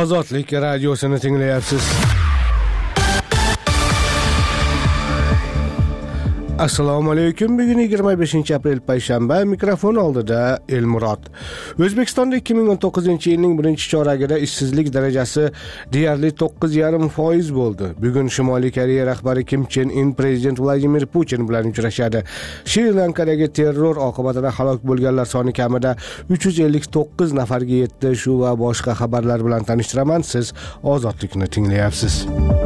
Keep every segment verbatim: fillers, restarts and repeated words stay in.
Ozodlik radiosini tinglayapsiz. Assalomu alaykum. Bugun yigirma beshinchi aprel payshanba, mikrofon oldida Elmurod. O'zbekistonda ikki ming o'n to'qqizinchi yilning birinchi choragida ishsizlik darajasi deyarli to'qqiz nuqta besh foiz bo'ldi. Bugun Shimoliy Koreya rahbari Kim Chen In prezident Vladimir Putin bilan uchrashadi. Shri Lankadagi terror oqibatida halok bo'lganlar soni kamida uch yuz ellik to'qqiz nafarga yetdi. Shu va boshqa xabarlar bilan tanishtiraman. Siz Ozodlikni tinglayapsiz.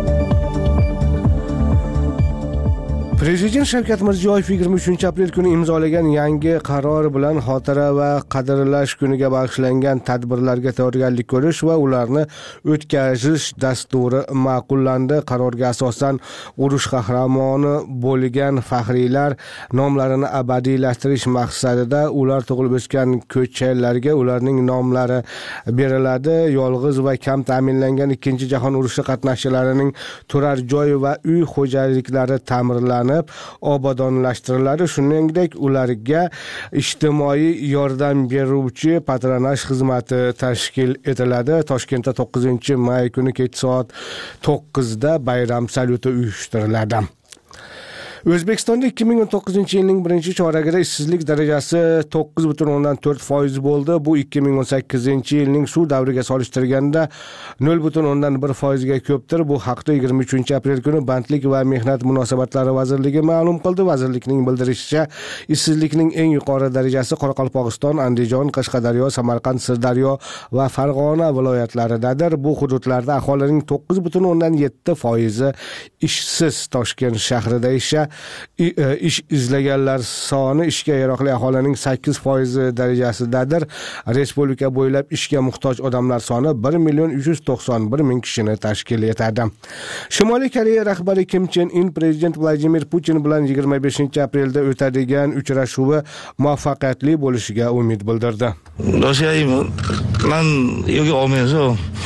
Prezident Shavkat Mirziyoyev yigirma uchinchi aprel kuni imzolagan yangi qaror bilan xotira va qadrlash kuniga bag'ishlangan tadbirlarga tayyorgarlik ko'rish va ularni o'tkazish dasturi ma'qullandi. Qarorga asosan urush qahramoni bo'lgan faxriylar nomlarini abadiylashtirish maqsadida ular tug'ilib o'sgan ko'chalarga ularning nomlari beriladi. Yolg'iz va kam ta'minlangan ikkinchi jahon urushi qatnashchilarining turar joy va uy xo'jaliklari ta'mirlanadi, obodonlashtiriladi. Shuningdek, ularga ijtimoiy yordam beruvchi patronaj xizmati tashkil etiladi. Toshkentda to'qqizinchi may kuni kech soat to'qqizda bayram salyuti uyushtiriladi. O'zbekistonda ikki ming o'n to'qqizinchi yilning birinchi choragida ishsizlik darajasi to'qqiz butun o'ndan to'rt foiz bo'ldi. Bu ikki ming o'n sakkizinchi yilning shu davriga solishtirganda nol butun o'ndan bir foizga ko'pdir. Bu haqda yigirma uchinchi aprel kuni Bandlik va mehnat munosabatlari vazirligi ma'lum qildi. Vazirlikning bildirishicha, ishsizlikning eng yuqori darajasi Qoraqalpog'iston, Andijon, Qashqadaryo, Samarqand, Sirdaryo va Farg'ona viloyatlaridadir. Bu hududlarda aholining to'qqiz butun o'ndan yetti foizi ishsiz. Toshkent shahrida esa ish izlaganlar soni ishga yaroqli aholining sakkiz foiz darajasidadir. Respublika bo'ylab ishga muhtoj odamlar soni bir million uch yuz to'qson bir ming kishini tashkil etadi. Shimoliy Koreya rahbari Kim Chen In prezident Vladimir Putin bilan yigirma beshinchi aprelda o'tadigan uchrashuvi muvaffaqiyatli bo'lishiga umid bildirdi. Rossiyaman yo'q olmayso.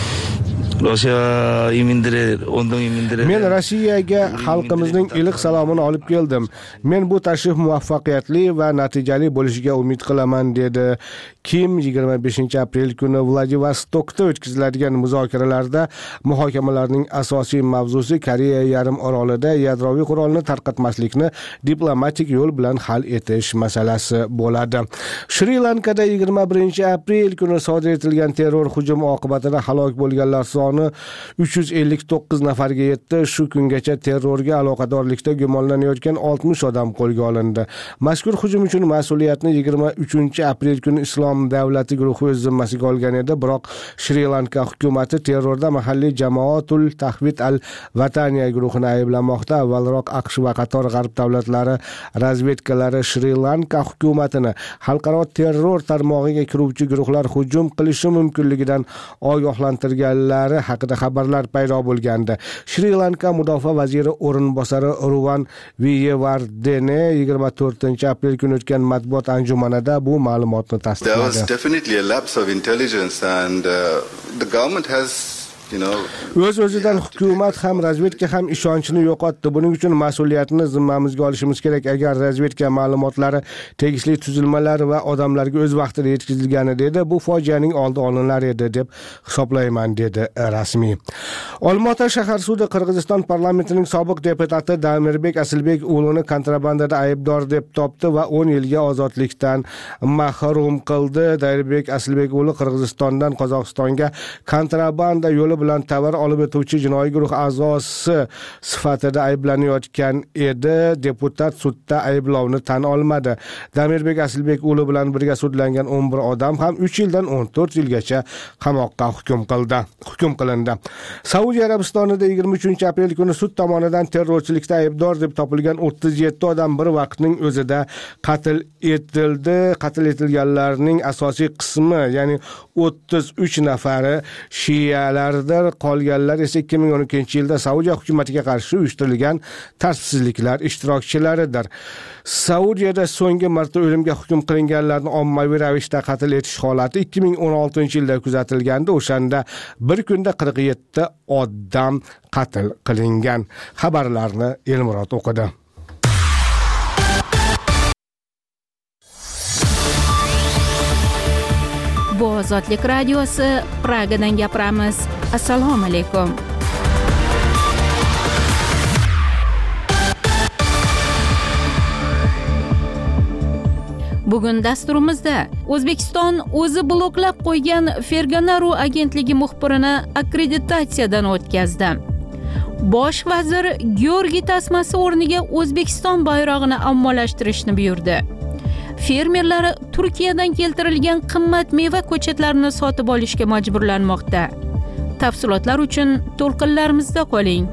Rossiya imindirlar, o'ndan imindirlar. Men Rossiyaga xalqimizning iliq salomini olib keldim. Men bu tashrif muvaffaqiyatli va natijali bo'lishiga umid qilaman, dedi Kim yigirma beshinchi aprel kuni Vladivostokda o'tkaziladigan muzokaralarda. Muhokamalarning asosiy mavzusi Koreya yarim orolida yadroviy qurolni tarqatmaslikni diplomatik yo'l bilan hal etish masalasi bo'ladi. Shri Lankada yigirma birinchi aprel kuni sodir etilgan terror hujumi oqibatida halok bo'lganlar soni uch yuz ellik to'qqiz nafarga yetdi. Shu kungacha terrorga aloqadorlikda gumonlanayotgan oltmish odam qo'lga olindi. Mazkur hujum uchun mas'uliyatni yigirma uchinchi aprel kuni Islom davlati guruhi o'z zimmasiga olgan edi. Biroq Shri Lanka hukumati terrorda mahalliy Jamoatul Tahvit al-Vataniya guruhini ayblamoqda. Avvalroq AQSh va qator g'arb davlatlari razvedkalari Shri Lanka hukumatini xalqaro terror tarmog'iga kiruvchi guruhlar hujum qilishi mumkinligidan ogohlantirganlari haqida xabarlar paydo bo'lgandi. Shri Lanka mudofaa vaziri o'rinbosari Ruvan Vijayawardene yigirma to'rtinchi aprel kuni o'tgan matbuot anjumanida bu ma'lumotni tasdiqladi. There was definitely a lapse of intelligence and uh, the government has O'z-o'zidan hukumat ham razvedka ham ishonchini yo'qotdi. Buning uchun mas'uliyatni zimmamizga olishimiz kerak. Agar razvedka ma'lumotlari tegishli tuzilmalar va odamlarga o'z vaqtida yetkazilganida edi, bu fojianing oldi olinar edi deb hisoblayman, dedi rasmiy. Olmaota shahar sudi Qirg'iziston parlamentining sobiq deputati Damirbek Asilbek o'g'lini kontrabandada aybdor deb topdi va o'n yilga ozodlikdan mahrum qildi. Damirbek Asilbek o'g'li Qirg'izistondan Qozog'istonga kontrabanda yo'li bilan tovar olib o'tuvchi jinoiy guruh a'zosi sifatida ayblanayotgan edi. Deputat sudda ayblovni tan olmadi. Damirbek Asilbek o'g'li bilan birga sudlangan o'n bir odam ham uch yildan o'n to'rt yilgacha qamoqqa hukm qildi. Hukm qilindi. Saudiya Arabistonida yigirma uchinchi aprel kuni sud tomonidan terrorchilikda aybdor deb topilgan o'ttiz yetti odam bir vaqtning o'zida qatl etildi. Qatl etilganlarning asosiy qismi, ya'ni o'ttiz uch nafari shiyalar, qolganlar esa ikki ming o'n ikkinchi yilda Saudiya hukumatiga qarshi uyushtirilgan tartibsizliklar ishtirokchilaridir. Saudiyada so'nggi marta o'limga hukm qilinganlarni ommaviy ravishda qatl etish holati ikki ming o'n oltinchi yilda kuzatilgandi. O'shanda bir kunda qirq yetti odam qatl qilingan. Xabarlarni Elmurod o'qidi. Bu Ozodlik radiosi, Pragadan gapiramiz. Assalomu alaykum. Bugun dasturimizda O'zbekiston o'zi bloklab qo'ygan Fergana.ru agentligi muxbirini akkreditatsiyadan o'tkazdi. Bosh vazir Georgiy tasmasi o'rniga O'zbekiston bayrog'ini ommalashtirishni buyurdi. Fermerlar Turkiyadan keltirilgan qimmat meva ko'chatlarini sotib olishga majburlanmoqda. Tafsilotlar uchun to'lqinlarimizda qoling.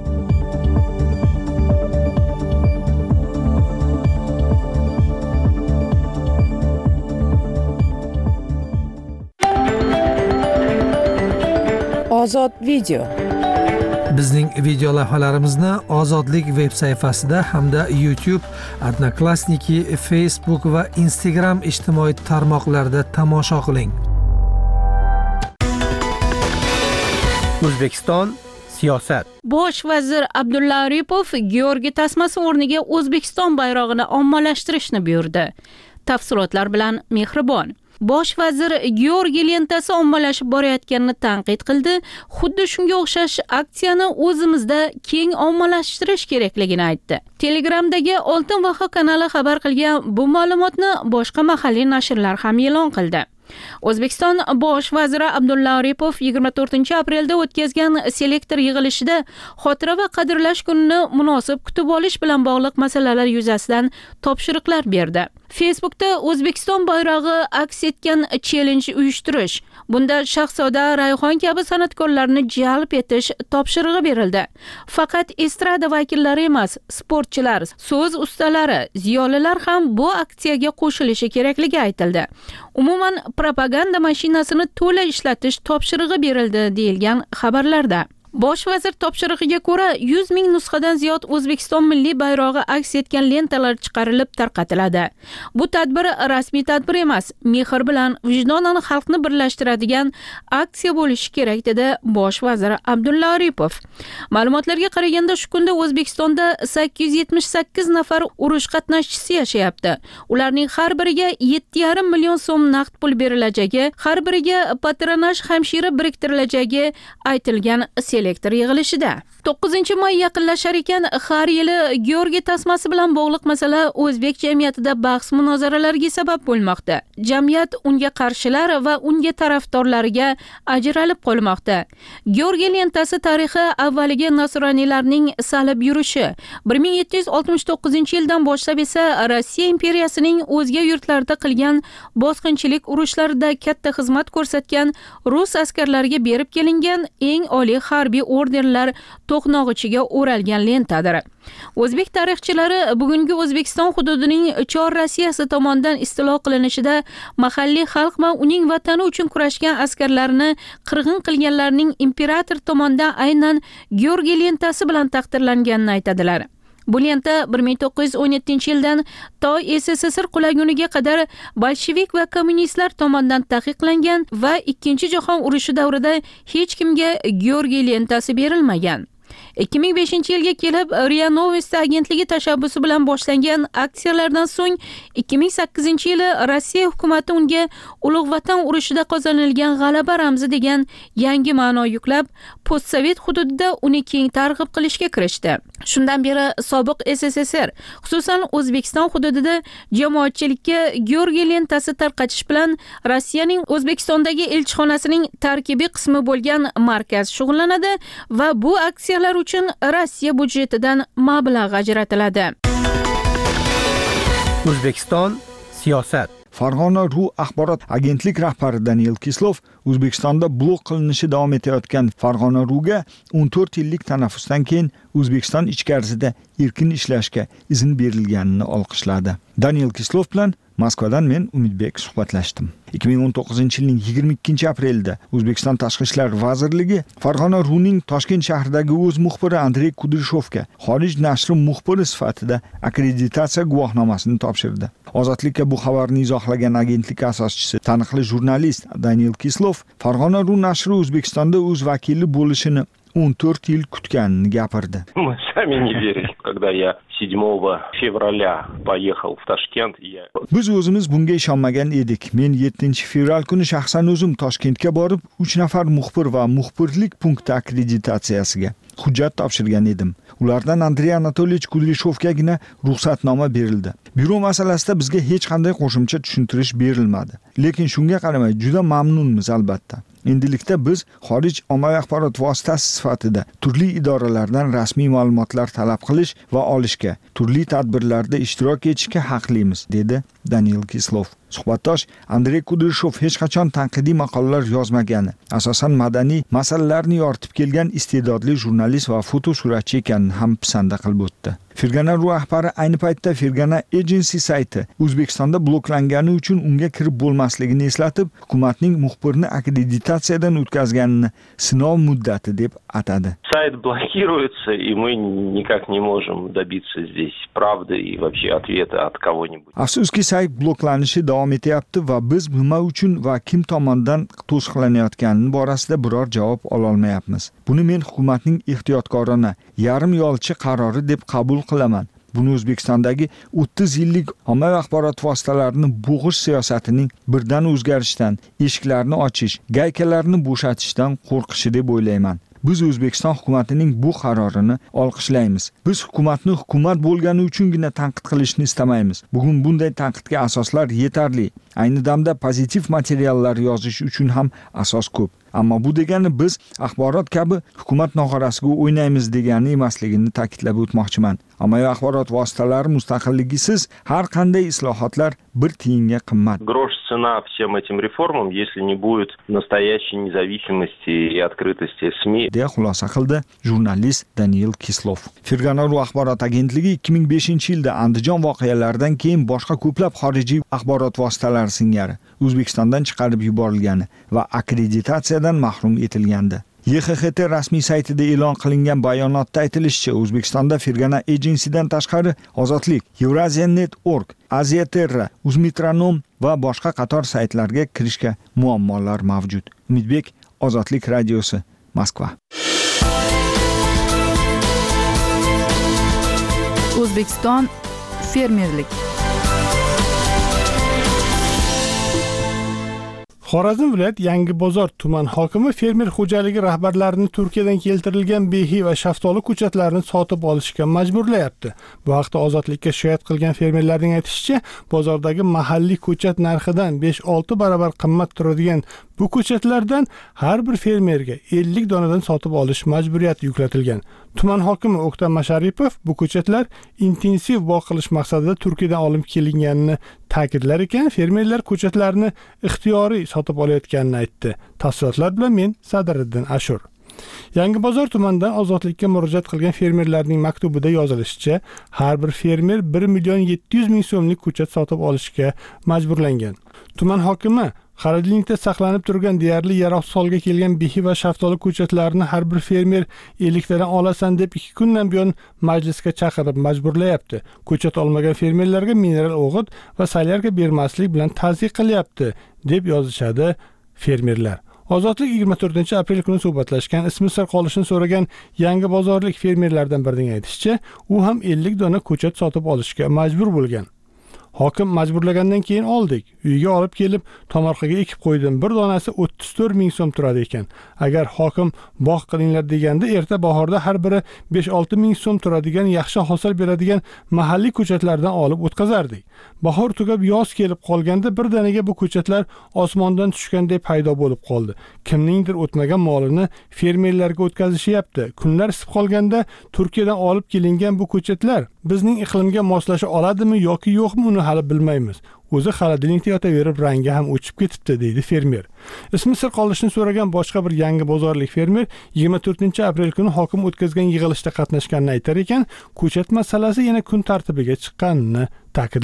Ozod video. Bizning video lavhalarimizni Ozodlik veb sayfasida hamda YouTube, Odnoklassniki, Facebook va Instagram ijtimoiy tarmoqlarida tomosha qiling. O'zbekiston siyosat. Bosh vazir Abdulla Aripov Georgiy tasmasi o'rniga O'zbekiston bayrog'ini ommalashtirishni buyurdi. Tafsilotlar bilan Mehribon. Bosh vazir Georgiy lentasi ommalashib borayotganini tanqid qildi. Xuddi shunga o'xshash aksiyani o'zimizda keng ommalashtirish kerakligini aytdi. Telegramdagi Oltin Vaho kanali xabar qilgan bu ma'lumotni boshqa mahalliy nashrlar ham e'lon qildi. O'zbekiston bosh vaziri Abdulla Aripov yigirma to'rtinchi aprelda o'tkazgan selektor yig'ilishida xotira va qadrlash kunini munosib kutib olish bilan bog'liq masalalar yuzasidan topshiriqlar berdi. Facebookda O'zbekiston bayrog'i aks etgan challenge uyushtirish, bunda Shahzoda Rayhon kabi san'atkorlarni jalb etish topshirig'i berildi. Faqat estrada vakillari emas, sportchilar, so'z ustalari, ziyolilar ham bu aksiyaga qo'shilishi kerakligi aytildi. Umuman propaganda mashinasini to'la ishlatish topshirig'i berildi deyilgan xabarlarda. Bosh vazir topshirig'iga ko'ra yuz ming nusxadan ziyod O'zbekiston milliy bayrog'i aks etgan lentalar chiqarilib tarqatiladi. Bu tadbir rasmiy tadbir emas, mehr bilan vijdonan xalqni birlashtiradigan aksiya bo'lishi kerak dedi bosh vazir Abdulla Aripov. Ma'lumotlarga qaraganda shu kunda O'zbekistonda sakkiz yuz yetmish sakkiz nafar urush qatnashchisi yashayapti. Ularning har biriga yetti yarim million so'm naqd pul berilajagi, har biriga patronaj hamshira biriktirilajagi aytilgan selektor yig'ilishida. to'qqizinchi may yaqinlashar ekan, har yili Georgiy tasmasi bilan bog'liq masala o'zbek jamiyatida bahs munozaralarga sabab bo'lmoqda. Jamiyat unga qarshilar va unga tarafdorlariga ajralib qolmoqda. Georgiy lentasi tarixi avvaliga nasroniylarning salib yurishi, bir ming yetti yuz oltmish to'qqizinchi yildan boshlab esa Rossiya imperiyasining o'zga yurtlarda qilgan bosqinchilik urushlarida katta xizmat ko'rsatgan rus askarlariga berib kelingan eng oliy harbiy ordenlar to'qnog'ichiga o'ralgan lentadir. O'zbek tarixchilari bugungi O'zbekiston hududining Chor Rossiyasi tomonidan istilo qilinishida mahalliy xalq va uning vatani uchun kurashgan askarlarni qirg'in qilganlarning imperator tomonidan aynan Georgiy lentasi bilan taqdirlanganini aytadilar. Bu lenta bir ming to'qqiz yuz o'n yettinchi yildan to S S S R qulaguniga qadar bolshevik va kommunistlar tomonidan taqiqlangan va Ikkinchi jahon urushi davrida hech kimga Georgiy lentasi berilmagan. ikki ming beshinchi yilga kelib Ria Novosti agentligi tashabbusi bilan boshlangan aksiyalardan so'ng ikki ming sakkizinchi yili Rossiya hukumati unga Ulug' Vatan urushida qozonilgan g'alaba ramzi degan yangi ma'no yuklab, postsovet hududida uni keng targ'ib qilishga kirishdi. Shundan beri sobiq S S S R, xususan O'zbekiston hududida jamoatchilikka Georgiy lentasi tarqatish bilan Rossiyaning O'zbekistondagi elchixonasining tarkibiy qismi bo'lgan markaz shug'ullanadi va bu aksiyalar uchun Rossiya budjetidan mablag' ajratiladi. O'zbekiston siyosat. Farg'ona.ru axborot agentlik rahbari Daniel Kislov O'zbekistonda blok qilinishi davom etayotgan Farg'ona.ruga o'n to'rt yillik tanaffusdan keyin O'zbekiston ichkarisida erkin ishlashga izn berilganini olqishladi. Daniel Kislov bilan Moskvadan men Umidbek suhbatlashdim. ikki ming o'n to'qqizinchi yilning yigirma ikkinchi aprelida O'zbekiston Tashqi ishlar vazirligi Farg'ona.runing Toshkent shahridagi o'z muxbiri Andrey Kudryshovga xorij nashri muxbiri sifatida akkreditatsiya guvohnomasini topshirdi. Ozodlikka bu xabarni izohlagan agentlik asoschisi, taniqli jurnalist Daniel Kislov Farg'ona.ru nashri O'zbekistonda o'z vakili bo'lishini o'n to'rt yil kutganini gapirdi. Мы сами не верили, когда я седьмого февраля поехал в Ташкент. Я... Biz o'zimiz bunga ishonmagan edik. Men yettinchi fevral kuni shaxsan o'zim Toshkentga borib, uch nafar muxbir va muxbirlik punkti akkreditatsiyasiga hujjat topshirgan edim. Ulardan Andrey Anatolyevich Kudryshovgagina ruxsatnoma berildi. Byuro masalasida bizga hech qanday qo'shimcha tushuntirish berilmadi. Lekin shunga qaramay juda mamnunmiz albatta. Endilikda biz xorij ommaviy axborot vositasi sifatida turli idoralardan rasmiy ma'lumotlar talab qilish va olishga, turli tadbirlarda ishtirok etishga haqlimiz, dedi Daniil Kislov. Suhbatdosh Andrey Kudryshov hech qachon tanqidiy maqolalar yozmagani, asosan madaniy masalalarni yoritib kelgan iste'dodli jurnalist va fotosuratchi ekanini ham pisanda qilib o'tdi. Fergana.ru rahbari ayni paytda Fergana Agency sayti O'zbekistonda bloklangani uchun unga kirib bo'lmasligini eslatib, hukumatning muxbirni akkreditatsiyadan o'tkazganini sinov muddati deb atadi. Сайт блокируется, и мы никак не можем добиться здесь правды и вообще ответа от кого-нибудь. Afsuski sayt bloklanishi davom etyapti va biz nima uchun va kim tomonidan to'siqlanayotgani borasida biror javob ola olmayapmiz. Buni men hukumatning ehtiyotkorona, yarim yolchi qarori deb qabul qilaman. Buni O'zbekistondagi o'ttiz yillik ommaviy axborot vositalarini bo'g'ish siyosatining birdan o'zgarishdan, eshiklarni ochish, gaykalarni bo'shatishdan qo'rqishi deb o'ylayman. Biz O'zbekiston hukumatining bu qarorini olqishlaymiz. Biz hukumatni hukumat bo'lgani uchungina tanqid qilishni istamaymiz. Bugun bunday tanqidga asoslar yetarli. Ayni damda pozitiv materiallar yozish uchun ham asos ko'p. Ammo bu degani biz axborot kabi hukumat nog'orasiga o'ynaymiz degani emasligini ta'kidlab o'tmoqchiman. Ommaviy axborot vositalari mustaqilligisiz har qanday islohotlar bir tiyinga qimmat. Грош цена всем этим реформам, если не будет настоящей независимости и открытости СМИ. deya xulosa qildi jurnalist Daniil Kislov. Fergana.ru axborot agentligi ikki ming beshinchi yilda Andijon voqealaridan keyin boshqa ko'plab xorijiy axborot vositalari singari O'zbekistondan chiqarib yuborilgani va akkreditatsiyadan mahrum etilgandi. Y X X T rasmiy saytida e'lon qilingan bayonotda aytilishicha, O'zbekistonda Fergana Agency'dan tashqari Ozodlik, Eurasian.net dot org, Aziyaterra, Uzmitranom va boshqa qator saytlarga kirishga muammolar mavjud. Umidbek, Ozodlik radiosi, Moskva. O'zbekiston fermerlik. Xorazm viloyat Yangibozor tuman hokimi fermer xo'jaligi rahbarlarini Turkiyadan keltirilgan behi va shaftoli ko'chatlarini sotib olishga majburlayapti. Bu haqda Ozodlikka shikoyat qilgan fermerlarning aytishicha, bozordagi mahalliy ko'chat narxidan besh olti barobar qimmat turadigan bu ko'chatlardan har bir fermerga ellik donadan sotib olish majburiyati yuklatilgan. Tuman hokimi O'ktam Masharipov bu ko'chatlar intensiv boqilish maqsadida Turkiyadan olib kelinganini ta'kidlar ekan, fermerlar ko'chatlarni ixtiyoriy sotib olayotganini aytdi. Tafsilotlar bilan men Sadriddin Ashur. Yangibozor tumanidan Ozodlikka murojaat qilgan fermerlarning maktubida yozilishicha, har bir fermer bir million yetti yuz ming so'mlik ko'chat sotib olishga majburlangan. Tuman hokimi xaridlikda saqlanib turgan deyarli yaroqsiz holga kelgan behi va shaftoli ko'chatlarini har bir fermer elliktadan olasan deb ikki kundan buyon majlisga chaqirib majburlayapti. Ko'chat olmagan fermerlarga mineral o'g'it va solyarka bermaslik bilan tazyiq qilyapti, deb yozishadi fermerlar. Ozodlik yigirma to'rtinchi aprel kuni suhbatlashgan, ismi sir qolishini so'ragan Yangibozorlik fermerlardan birining aytishicha, u ham ellik dona ko'chat sotib olishga majbur bo'lgan. Hokim majburlagandan keyin oldik. Uyga olib kelib, tomorqaga ekib qo'ydim. Bir donasi o'ttiz to'rt ming so'm turadi ekan. Agar hokim bog' qilinglar deganda, erta bahorda har biri besh olti ming so'm turadigan, yaxshi hosil beradigan mahalliy ko'chatlardan olib o'tkazardik. Bahor tugab yoz kelib qolganda bir danaga bu ko'chatlar osmondan tushganday paydo bo'lib qoldi. Kimningdir o'tmagan molini fermerlarga o'tkazishyapti. Kunlar isib qolganda Turkiyadan olib kelingan bu ko'chatlar bizning iqlimga moslasha oladimi yoki yo'qmi, uni hali bilmaymiz. O'zi xaladilnikda yotaverib rangi ham o'chib ketibdi, deydi fermer. Ismi sir qolishini so'ragan boshqa bir Yangibozorlik fermer yigirma to'rtinchi aprel kuni hokim o'tkazgan yig'ilishda qatnashganini aytar ekan, ko'chat masalasi yana kun tartibiga chiqqanini ta'kidladi.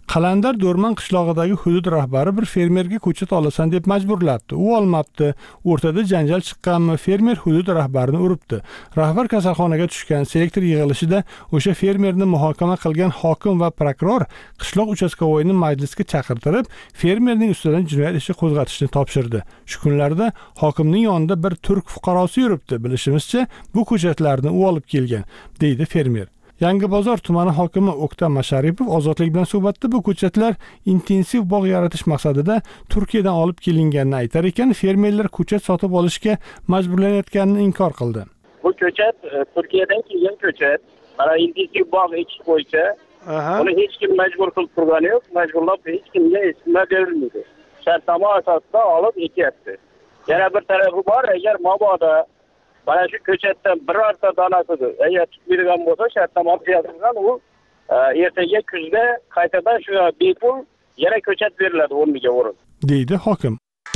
Qalandar Do'rman qishlog'idagi hudud rahbari bir fermerga ko'chat olasan deb majburlabdi. U olmabdi. O'rtada janjal chiqqanmi, fermer hudud rahbarini uribdi. Rahbar kasalxonaga tushgan. Selektor yig'ilishida o'sha fermerni muhokama qilgan hokim va prokuror qishloq uchastkovoyini majlisga chaqirtirib, fermerning ustidan jinoyat ishi qo'zg'atishni topshirdi. Shu kunlarda hokimning yonida bir turk fuqarosi yuribdi. Bilishimizcha, bu ko'chatlarni u olib kelgan, deydi fermer. Yangibozor tumani hokimi O'ktam Masharipov ozodlik bilan suhbatda bu ko'chatlar intensiv bog' yaratish maqsadida Turkiyadan olib kelinganini aytar ekan, fermerlar ko'chat sotib olishga majburlanayotganini inkor qildi. Bu ko'chat Turkiyadan kelgan ko'chat. Mana intensiv bog' ekish bo'yicha uni hech kim majbur qilib turgani yo'q, majburlab hech kimga isma berilmaydi. Shartnoma asosida olib ekyapti. Yana bir tarafi bor, agar mabodo mana shu ko'chatdan birorta donasini agar tutmaydigan bo'lsa, shartnoma yozilgan, u ertaga kuzda qaytadan shu bepul yana ko'chat beriladi o'rniga o'rin, deydi hokim.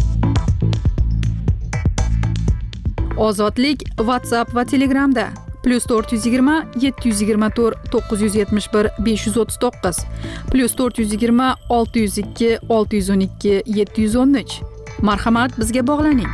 Ozodlik WhatsApp va Telegramda plus to'rt yuz yigirma yetti yuz yigirma to'rt to'qqiz yuz yetmish bir besh yuz o'ttiz to'qqiz plus to'rt yuz yigirma olti yuz ikki olti yuz o'n ikki yetti yuz o'n uch. Marhamat, bizga bog'laning.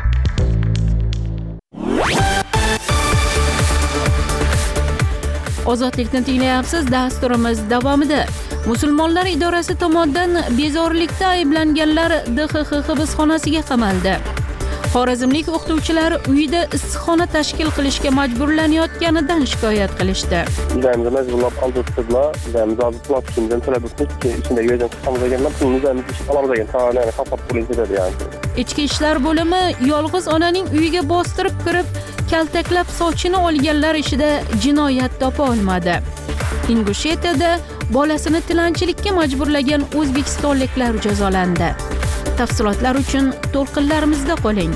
Ozodlikni tinglayapsiz. Dasturimiz davomida Musulmonlar idorasi tomonidan bezorilikda ayblanganlar D X X hibsxonasiga qamaldi. Xorazmlik o'qituvchilar uyida issiqxona tashkil qilishga majburlanayotganidan shikoyat qilishdi. Bizlarni majburlab qoldirdilar. Bizlarni zabitlar kimdan talab etdik, ichindagi yerdan chiqamiz deganlar, pulimizni ish olamiz degan tavrlarni qopab qo'yib dedi yani. Ichki ishlar bo'limi yolg'iz onaning uyiga bostirib kirib, kaltaklab sochini olganlar ishida jinoyat topa olmadi. Ingushetiyada bolasini tilanchilikka majburlagan o'zbekistonliklar jazolandi. Tafsilotlar uchun to'lqinlarimizda qoling.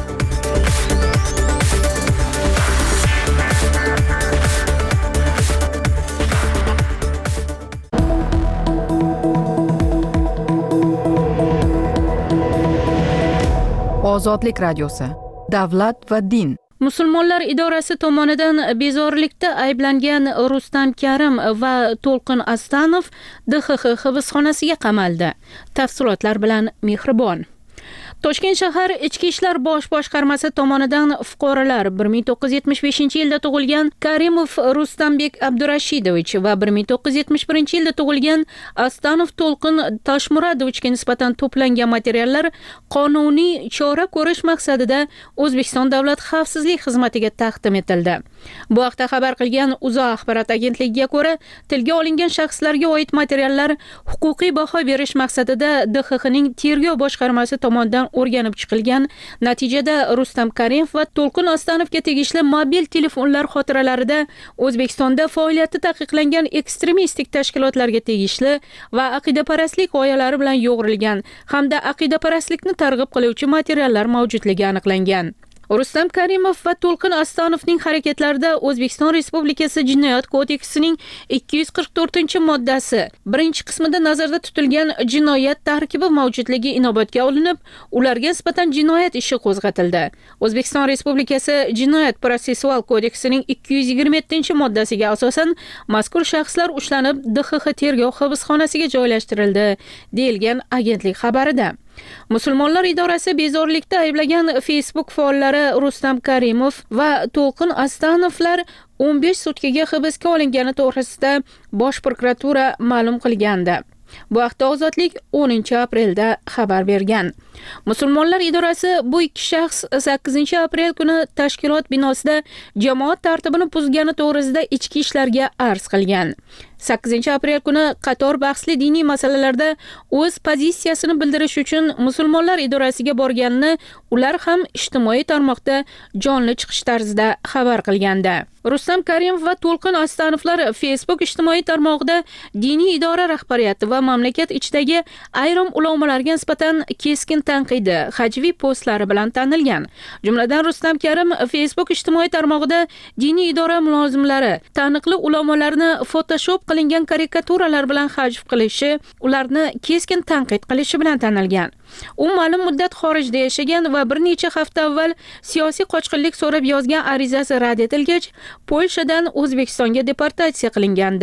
Ozodlik radiosi. Davlat va din. Musulmonlar idorasi tomonidan bezorilikda ayblangan Rustam Karim va To'lqin Astanov D X X hibsxonasiga qamaldi. Tafsilotlar bilan Mehribon. Toshkent shahar Ichki ishlar bosh boshqarmasi tomonidan fuqarolar bir ming to'qqiz yuz yetmish beshinchi yilda tug'ilgan Karimov Rustambek Abdurashidovich va bir ming to'qqiz yuz yetmish birinchi yilda tug'ilgan Astanov To'lqin Toshmuradovichga nisbatan to'plangan materiallar qonuniy chora ko'rish maqsadida O'zbekiston Davlat xavfsizlik xizmatiga taqdim etildi. Bu haqda xabar qilgan Uzoq axborot agentligiga ko'ra, tilga olingan shaxslarga oid materiallar huquqiy baho berish maqsadida D X Xning tergov boshqarmasi tomonidan o'rganib chiqilgan. Natijada Rustam Karimov va To'lqin Astanovga tegishli mobil telefonlar xotiralarida O'zbekistonda faoliyati taqiqlangan ekstremistik tashkilotlarga tegishli va aqidaparastlik g'oyalari bilan yo'g'rilgan hamda aqidaparastlikni targ'ib qiluvchi materiallar mavjudligi aniqlangan. Rustam Karimov va To'lqin Astanovning harakatlarida O'zbekiston Respublikasi Jinoyat kodeksining ikki yuz qirq to'rtinchi moddasi birinchi qismida nazarda tutilgan jinoyat tarkibi mavjudligi inobatga olinib, ularga nisbatan jinoyat ishi qo'zg'atildi. O'zbekiston Respublikasi Jinoyat protsessual kodeksining ikki yuz yigirma yettinchi moddasiga asosan mazkur shaxslar ushlanib D X X tergov hibsxonasiga joylashtirildi, deyilgan agentlik xabarida. Musulmonlar idorasi bezorilikda ayblagan Facebook faollari Rustam Karimov va To'lqin Astanovlar o'n besh sutkaga hibsga olingani to'g'risida Bosh prokuratura ma'lum qilgandi. Bu haqda Ozodlik o'ninchi aprelda xabar bergan. Musulmonlar idorasi bu ikki shaxs sakkizinchi aprel kuni tashkilot binosida jamoat tartibini buzgani to'g'risida ichki ishlarga arz qilgan. sakkizinchi aprel kuni qator bahsli diniy masalalarda o'z pozitsiyasini bildirish uchun Musulmonlar idorasiga borganini ular ham ijtimoiy tarmoqda jonli chiqish tarzida xabar qilgandi. Rustam Karimov va To'lqin Astanovlar Facebook ijtimoiy tarmog'ida diniy idora rahbariyati va mamlakat ichidagi ayrim ulamolarga nisbatan keskin tanqidi, hajviy postlari bilan tanilgan. Jumladan Rustam Karim Facebook ijtimoiy tarmog'ida diniy idora mulozimlari taniqli ulamolarni Photoshop qilingan karikaturalar bilan hajv qilishi, ularni keskin tanqid qilishi bilan tanilgan. U ma'lum muddat xorijda yashagan va bir necha hafta avval siyosiy qochqinlik so'rab yozgan arizasi rad etilgach, Polshadan O'zbekistonga deportatsiya qilingandi.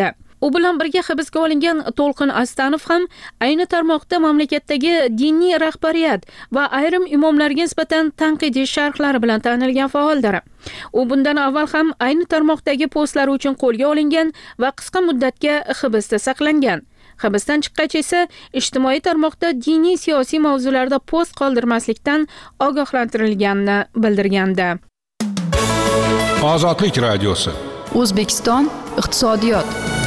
U bilan birga hibsga olingan To'lqin Astanov ham ayni tarmoqda mamlakatdagi diniy rahbariyat va ayrim imomlarga nisbatan tanqidiy sharhlari bilan tanilgan faoldir. U bundan avval ham ayni tarmoqdagi postlari uchun qo'lga olingan va qisqa muddatga hibsda saqlangan. Hibsdan chiqqach esa ijtimoiy tarmoqda diniy siyosiy mavzularda post qoldirmaslikdan ogohlantirilganini bildirgandi. Ozodlik radiosi. O'zbekiston iqtisodiyot.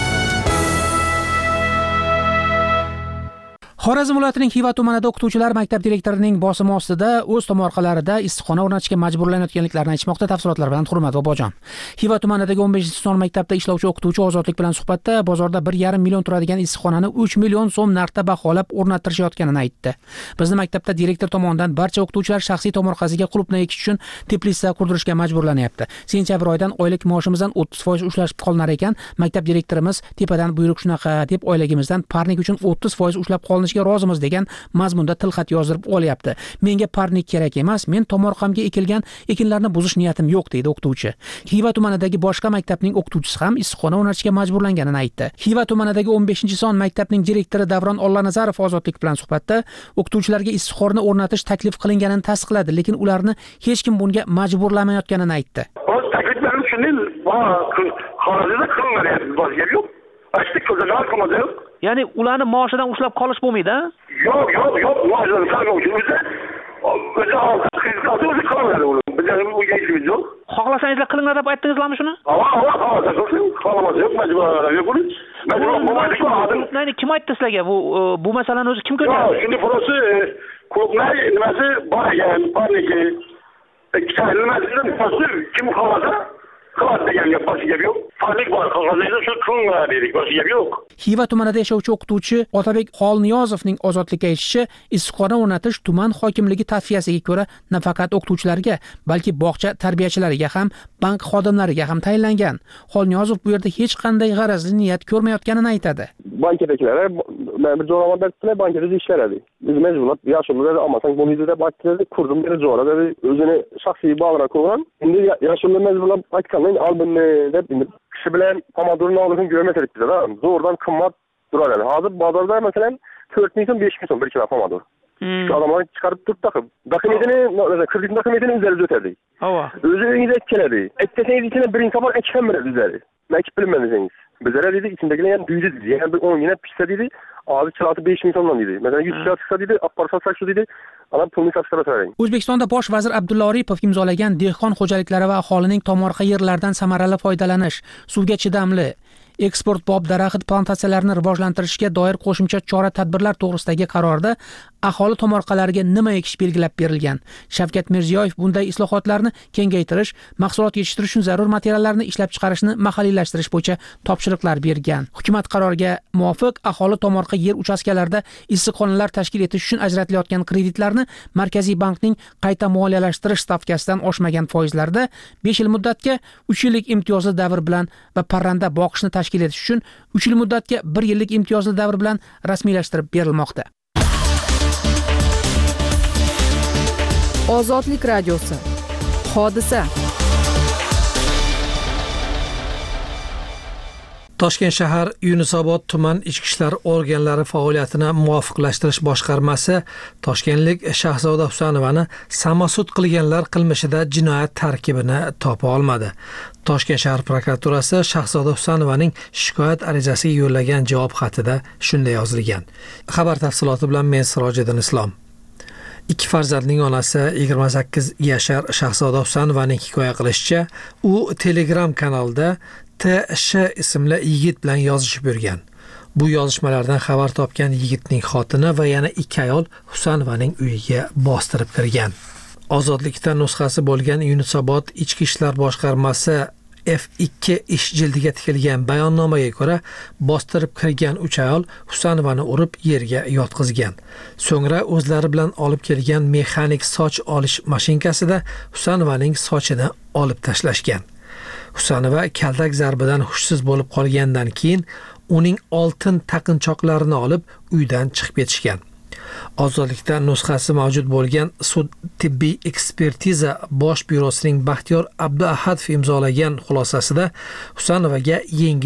Xorazm viloyatining Xiva tumanida o'qituvchilar maktab direktorining bosimi ostida o'z tomorqalarida issiqxona o'rnatishga majburlanayotganliklarini aytmoqda. Tafsilotlar bilan Hurmat Bobojon. Xiva tumanidagi o'n beshinchi son maktabda ishlovchi o'qituvchi Ozodlik bilan suhbatda bozorda bir yarim million turadigan issiqxonani uch million so'm narxda baholab o'rnattirishayotganini aytdi. Bizni maktabda direktor tomonidan barcha o'qituvchilar shaxsiy tomorqasiga qulupnay ekish uchun teplitsa qurdirishga majburlanyapti. Sentyabr oyidan oylik maoshimizdan o'ttiz foiz ushlashib qolinar ekan. Maktab direktorimiz tepadan buyruq shunaqa deb oyligimizdan parnik uchun o'ttiz foiz ushlab qolinishga rozimiz degan mazmunda tilxat yozdirib olyapti. Menga parnik kerak emas, men tomorqamga ekilgan ekinlarni buzish niyatim yo'q deydi o'qituvchi. Xiva tumanidagi boshqa maktabning o'qituvchisi ham issiqxona o'rnatishga majburlanganini aytdi. Xiva tumanidagi o'n beshinchi son maktabning direktori Davron Ollanazarov Ozodlik bilan suhbatda o'qituvchilarga issiqxona o'rnatish taklif qilinganini tasdiqladi, lekin ularni hech kim bunga majburlamayotganini aytdi. O'z takliflarim shunday, hozirda qilinmayapti, bozga yo'q. Ashti ko'zlar qilmadi. Ya'ni ularni maoshidan ushlab qolish bo'lmaydi-a? Yo'q, yo'q, yo'q, maoshidan ushlab o'zi o'zi xizmatni o'zi qiladi uni. Bizning u ishimiz yo'q. Xohlasangizlar qilinglar deb aytdingizlarmi shuni? Ha, ha, ha, xohlamas yo'q, majburlar yo'q uni. Majburlar kim aytdi sizlarga bu bu masalani o'zi kim ko'tardi? Yo'q, shuni prosi klublar nimasi bor ekan, parniki. Ikkita nimasidan prosi kim xohlasa qiladi degan gap boshiga yo'q. Parnik bor, qog'ozda shu qilinglar dedik, boshiga yo'q. Xiva tumanida yashovchi o'qituvchi Otabek Xolniyozovning Ozodlikka aytishicha, issiqxona o'rnatish tuman hokimligi tavsiyasiga ko'ra nafaqat o'qituvchilarga, balki bog'cha tarbiyachilariga ham, bank xodimlariga ham tayinlangan. Xolniyozov bu yerda hech qanday g'arazli niyat ko'rmayotganini aytadi. Bankadagilar bir jo'raman berdilar, bankada ishlaradi. Biz majburlab yashirlar, olmasang bo'lmaydi deb aytdilar, kurdim beri jo'rada o'zini shaxsiy bog'lab qo'ygan. Endi yashirlar majburlab aytgandan albinni deb kishi bilan pomidorni olishni geometrik bizda zo'rdan qimmat turadi. Hozir bozorda masalan to'rt ming so'm, besh ming so'm bir kilo pomidor. Odamlar chiqarib turib taqib. Dokumentini, kredit dokumentini o'zlari o'tadi. Hava. O'zi uyingizga keladi. Aytsangiz ichine birinchi safar ekib biladi o'zlari. Ekib bilmadingiz. Bizlar dedi içindekiler yani büyüdü dedi. Yani bir on yine pişse dedi. Abi kiloti besh ming so'mdan dedi. Mesela yuz kilo chiqsa dedi, olib borsak shu dedi. Adam pulni topshiradi. O'zbekistonda bosh vazir Abdulla Aripov imzolagan dehqon xo'jaliklari va aholining tomorqa yerlaridan samarali foydalanish, suvga chidamli eksport bob daraxt plantatsiyalarini rivojlantirishga doir qo'shimcha chora-tadbirlar to'g'risidagi qarorda aholi tomorqalariga nima ekish belgilab berilgan. Shavkat Mirziyoyev bunday islohotlarni kengaytirish, mahsulot yetishtirish uchun zarur materiallarni ishlab chiqarishni mahalliylashtirish bo'yicha topshiriqlar bergan. Hukumat qaroriga muvofiq aholi tomorqa yer uchastkalarida issiqxonalar tashkil etish uchun ajratilayotgan kreditlarni Markaziy bankning qayta moliyalashtirish stavkasidan oshmagan foizlarda besh yil muddatga uch yillik imtiyozli davr bilan va parranda boqishni tashkil etish uchun uch yil muddatga bir yillik imtiyozli davr bilan rasmiylashtirib berilmoqda. Ozodlik radiosi. Hodisa. Toshkent shahar Yunusobod tuman ichki ishlar organlari faoliyatini muvofiqlashtirish boshqarmasi toshkentlik Shahzoda Husanovani samosud qilganlar qilmishida jinoyat tarkibini topa olmadi. Toshkent shahar prokuraturasi Shahzoda Husanovaning shikoyat arizasiga yo'llagan javob xatida shunday yozilgan. Xabar tafsiloti bilan men Sirojiddin Islom. Ikki farzandning onasi yigirma sakkiz yashar Shahzoda Husanovaning hikoya qilishicha, u Telegram kanalida T Sh ismli yigit bilan yozishib yurgan. Bu yozishmalardan xabar topgan yigitning xotini va yana ikki ayol Husanovaning uyiga bostirib kirgan. Ozodlikda nusxasi bo'lgan Yunusobod ichki ishlar boshqarmasi F ikki ish jildiga tikilgan bayonnomaga ko'ra bostirib kirgan uch ayol Husanovani urib yerga yotqizgan. So'ngra o'zlari bilan olib kelgan mexanik soch olish mashinkasida Husanovaning sochini olib tashlashgan. Husanova kaltak zarbidan hushsiz bo'lib qolgandan keyin uning oltin taqinchoqlarini olib uydan chiqib ketishgan. Ozodlikda nusxasi mavjud bo'lgan sud tibbiy ekspertiza bosh byurosining Baxtiyor Abduahadov imzolagan xulosasida Husanovaga yengil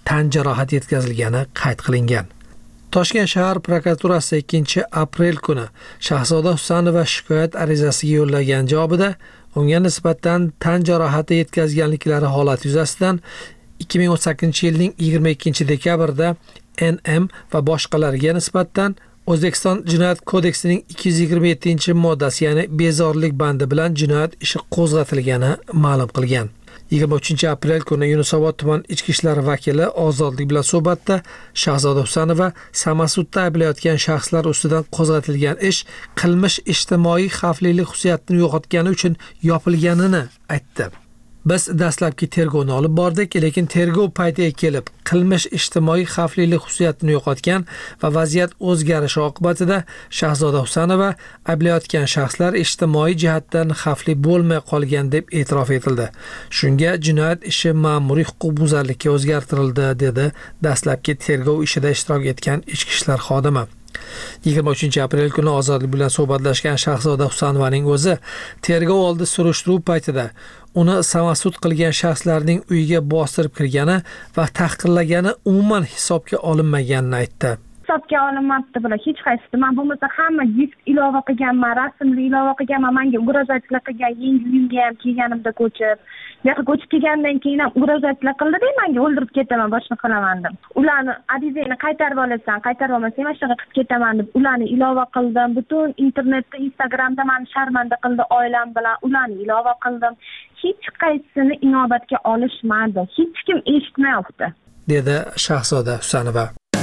tan jarohati yetkazilgani qayd qilingan. Toshkent shahar prokuraturasi ikkinchi aprel kuni Shahzoda Husanova shikoyat arizasiga yo'llagan javobida unga nisbatan tan jarohati yetkazganliklari holati yuzasidan ikki ming o'n sakkizinchi yilning yigirma ikkinchi dekabrda N M va boshqalarga nisbatan O'zbekiston Jinoyat kodeksining ikki yuz yigirma yettinchi moddasi, ya'ni bezorilik bandi bilan jinoyat ishi qo'zg'atilgani ma'lum qilgan. yigirma uchinchi aprel kuni Yunusobod tuman ichki ishlar vakili Ozodlik bilan suhbatda Shahzoda Husanova Samasudda ayblayotgan shaxslar ustidan qo'zg'atilgan ish qilmish ijtimoiy xavflilik xususiyatini yo'qotgani uchun yopilganini aytdi. Biz dastlabki tergovni olib bordik, lekin tergov paytiga kelib qilmish ijtimoiy xavflilik xususiyatini yo'qotgan va vaziyat o'zgarishi oqibatida Shahzoda Husanova ayblayotgan shaxslar ijtimoiy jihatdan xavfli bo'lmay qolgan deb e'tirof etildi. Shunga jinoyat ishi ma'muriy huquqbuzarlikka o'zgartirildi, dedi dastlabki tergov ishida ishtirok etgan ichki ishlar xodimi. yigirma uchinchi aprel kuni Ozodlik bilan suhbatlashgan Shahzoda Husanovaning o'zi tergov oldi surishtiruv paytida uni samasud qilgan shaxslarning uyiga bostirib kirgani va tahqirlagani umuman hisobga olinmaganini aytdi. Hisobga olinmabdi bular hech qaysisi. Men bo'lmasa hamma gift ilova qilganman, rasmli ilova qilganman, menga ugrozatlar qilgan, yangi uyimga ham kelganimda ko'chib, yo'q ko'chib kelgandan keyin ham ugrozatlar qildi-da, menga o'ldirib ketaman, boshqa qilaman deb. Ularni arizangni qaytarib olasan, qaytarib olmasang men shunaqa qilib ketaman deb ularni ilova qildim. Butun internetda, Instagramda meni sharmanda qildi, oilam bilan ularni ilova qildim. Hech qaysini inobatga olishmadi. Hech kim eshitmayapti, dedi Shahzoda Husanova.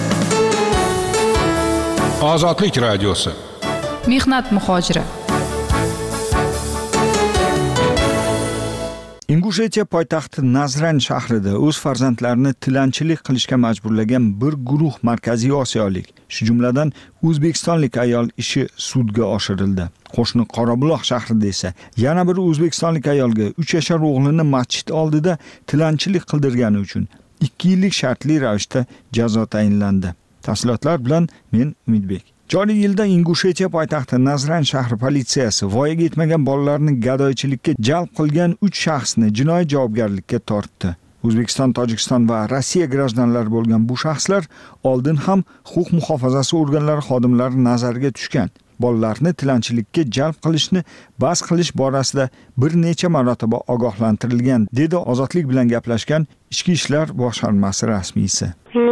Ozodlik radiosi. Mehnat muhojiri. Ingushetiya poytaxti Nazran shahrida o'z farzandlarini tilanchilik qilishga majburlagan bir guruh Markaziy Osiyolik, shu jumladan O'zbekistonlik ayol ishi sudga oshirildi. Qo'shni Qorabuloq shahrida esa yana bir o'zbekistonlik ayolga uch yashar o'g'lini masjid oldida tilanchilik qildirgani uchun ikki yillik shartli ravishda jazo tayinlandi. Tafsilotlar bilan men Umidbek. Joriy yilda Ingushetiya poytaxti Nazran shahri politsiyasi voyaga yetmagan bolalarni gadoychilikka jalb qilgan uch shaxsni jinoiy javobgarlikka tortdi. O'zbekiston, Tojikiston va Rossiya grajdanlari bo'lgan bu shaxslar oldin ham huquq muhofazasi organlari xodimlari nazariga tushgan. Bolalarni tilanchilikka jalb qilishni bas qilish borasida bir necha marotaba ogohlantirilgan, dedi Ozodlik bilan gaplashgan Ichki ishlar boshqarmasi rasmiysi.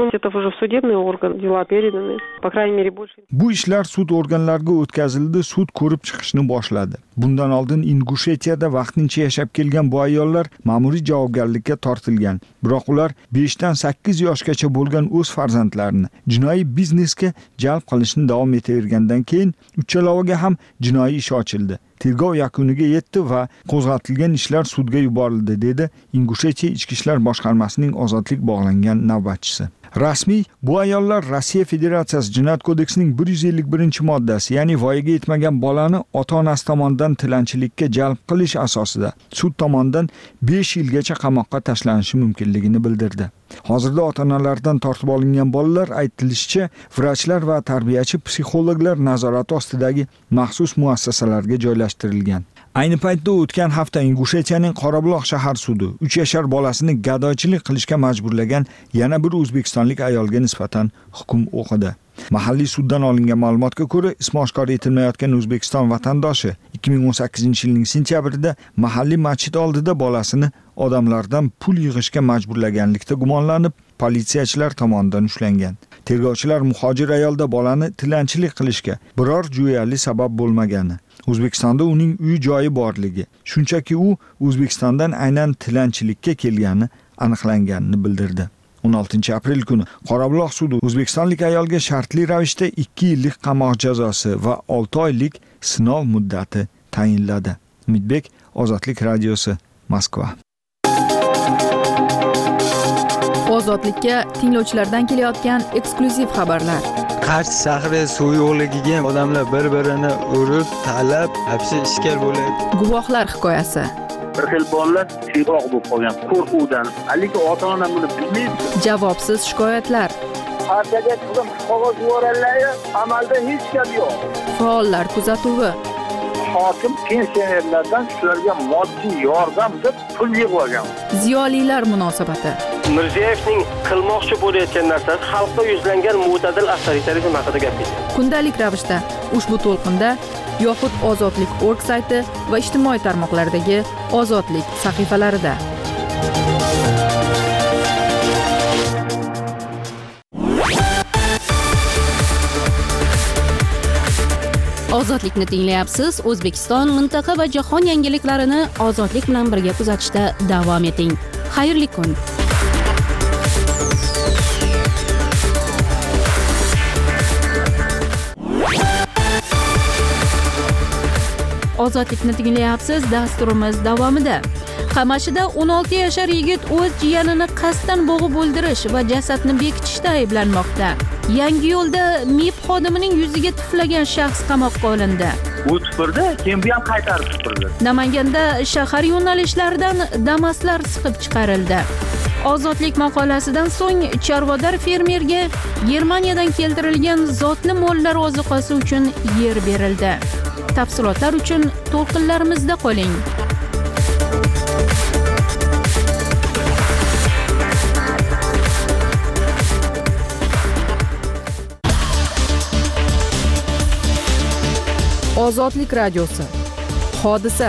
Bu ishlar sud organlariga o'tkazildi, sud ko'rib chiqishni boshladi. Bundan oldin Ingushetiyada vaqtincha yashab kelgan bu ayollar ma'muriy javobgarlikka tortilgan. Biroq ular besh dan sakkiz yoshgacha bo'lgan o'z farzandlarini jinoiy biznesga jalb qilishni davom etavergandan keyin uchaloviga ham jinoiy ish ochildi. Tergov yakuniga yetdi va qo'zg'atilgan ishlar sudga yuborildi, dedi Ingushetiya ichki ishlar boshqarmasining ozodlik bog'langan navbatchisi. Rasmiy bu ayollar Rossiya Federatsiyasi Jinoyat kodeksining bir yuz ellik birinchi moddasi, ya'ni voyaga yetmagan bolani ota-onasi tomonidan tilanchilikka jalb qilish asosida sud tomonidan besh yilgacha qamoqqa tashlanishi mumkinligini bildirdi. Hozirda ota-onalardan tortib olingan bolalar aytilishicha vrachlar va tarbiyachi psixologlar nazorati ostidagi maxsus muassasalarga joylashtirilgan. Ayni paytda o'tgan hafta Ingushetiyaning Qorabuloq shahar sudi uch yashar bolasini gadoychilik qilishga majburlagan yana bir o'zbekistonlik ayolga nisbatan hukm o'qidi. Mahalliy suddan olingan ma'lumotga ko'ra, ismi oshkor etilmayotgan O'zbekiston vatandoshi ikki ming o'n sakkizinchi yilning sentyabrida mahalliy masjid oldida bolasini odamlardan pul yig'ishga majburlaganlikda gumonlanib, politsiyachilar tomonidan ushlangan. Tergovchilar muhojir ayolda bolani tilanchilik qilishga biror jo'yali sabab bo'lmagani, O'zbekistonda uning uy joyi borligi, shunchaki u O'zbekistondan aynan tilanchilikka kelgani aniqlanganini bildirdi. o'n oltinchi aprel kuni Qorabuloq sudi o'zbekistonlik ayolga shartli ravishda ikki yillik qamoq jazosi va olti oylik sinov muddati tayinladi. Umidbek, Ozodlik radiosi, Moskva. Ozodlikka tinglovchilardan kelayotgan eksklyuziv xabarlar. Qarshi shahri suv yo'qligiga odamlar bir-birini urib, talab, hapsi ishkal bo'lyapti. Guvohlar hikoyasi. Bir xil bolalar tiyroq bo'lib qolgan qo'rquvdan. Lekin ota-ona buni bilmaydi. Javobsiz shikoyatlar. Partiyaga turib qog'oz yuborganlar, amalda hech gap yo'q. Faollar kuzatuvi. Hokim pensionerlardan shularga moddiy yordam deb pul yig'ib olgan. Ziyolilar munosabati. Mirziyoyevning qilmoqchi bo'layotgan narsasi xalqqa yuzlangan mo'tadil avtoritarizm haqida gap ketgan. Kundalik ravishda ushbu to'lqinda yoxud ozodlik nokta org sayti va ijtimoiy tarmoqlardagi ozodlik sahifalarida. Ozodlikni tinglayapsiz. O'zbekiston, mintaqa va jahon yangiliklarini ozodlik bilan birga kuzatishda davom eting. Xayrli kun. Ozodlikni tinglayapsiz. Dasturimiz davomida Qamashida o'n olti yashar yigit o'z jiyanini qasddan bo'g'ib o'ldirish va jasadni bekitishda ayblanmoqda. Yangiyo'lda M I B xodimining yuziga tuflagan shaxs qamoqqa olindi. U tupurdi, keyin bu ham qaytarib tupurdi. Namanganda shahar yo'nalishlaridan Damas'lar siqib chiqarildi. Ozodlik maqolasidan so'ng chorvador fermerga Germaniyadan keltirilgan zotli mollar ozuqasi uchun yer berildi. Tafsilotlar uchun to'lqinlarimizda qoling. Ozodlik radiosi. Hodisa.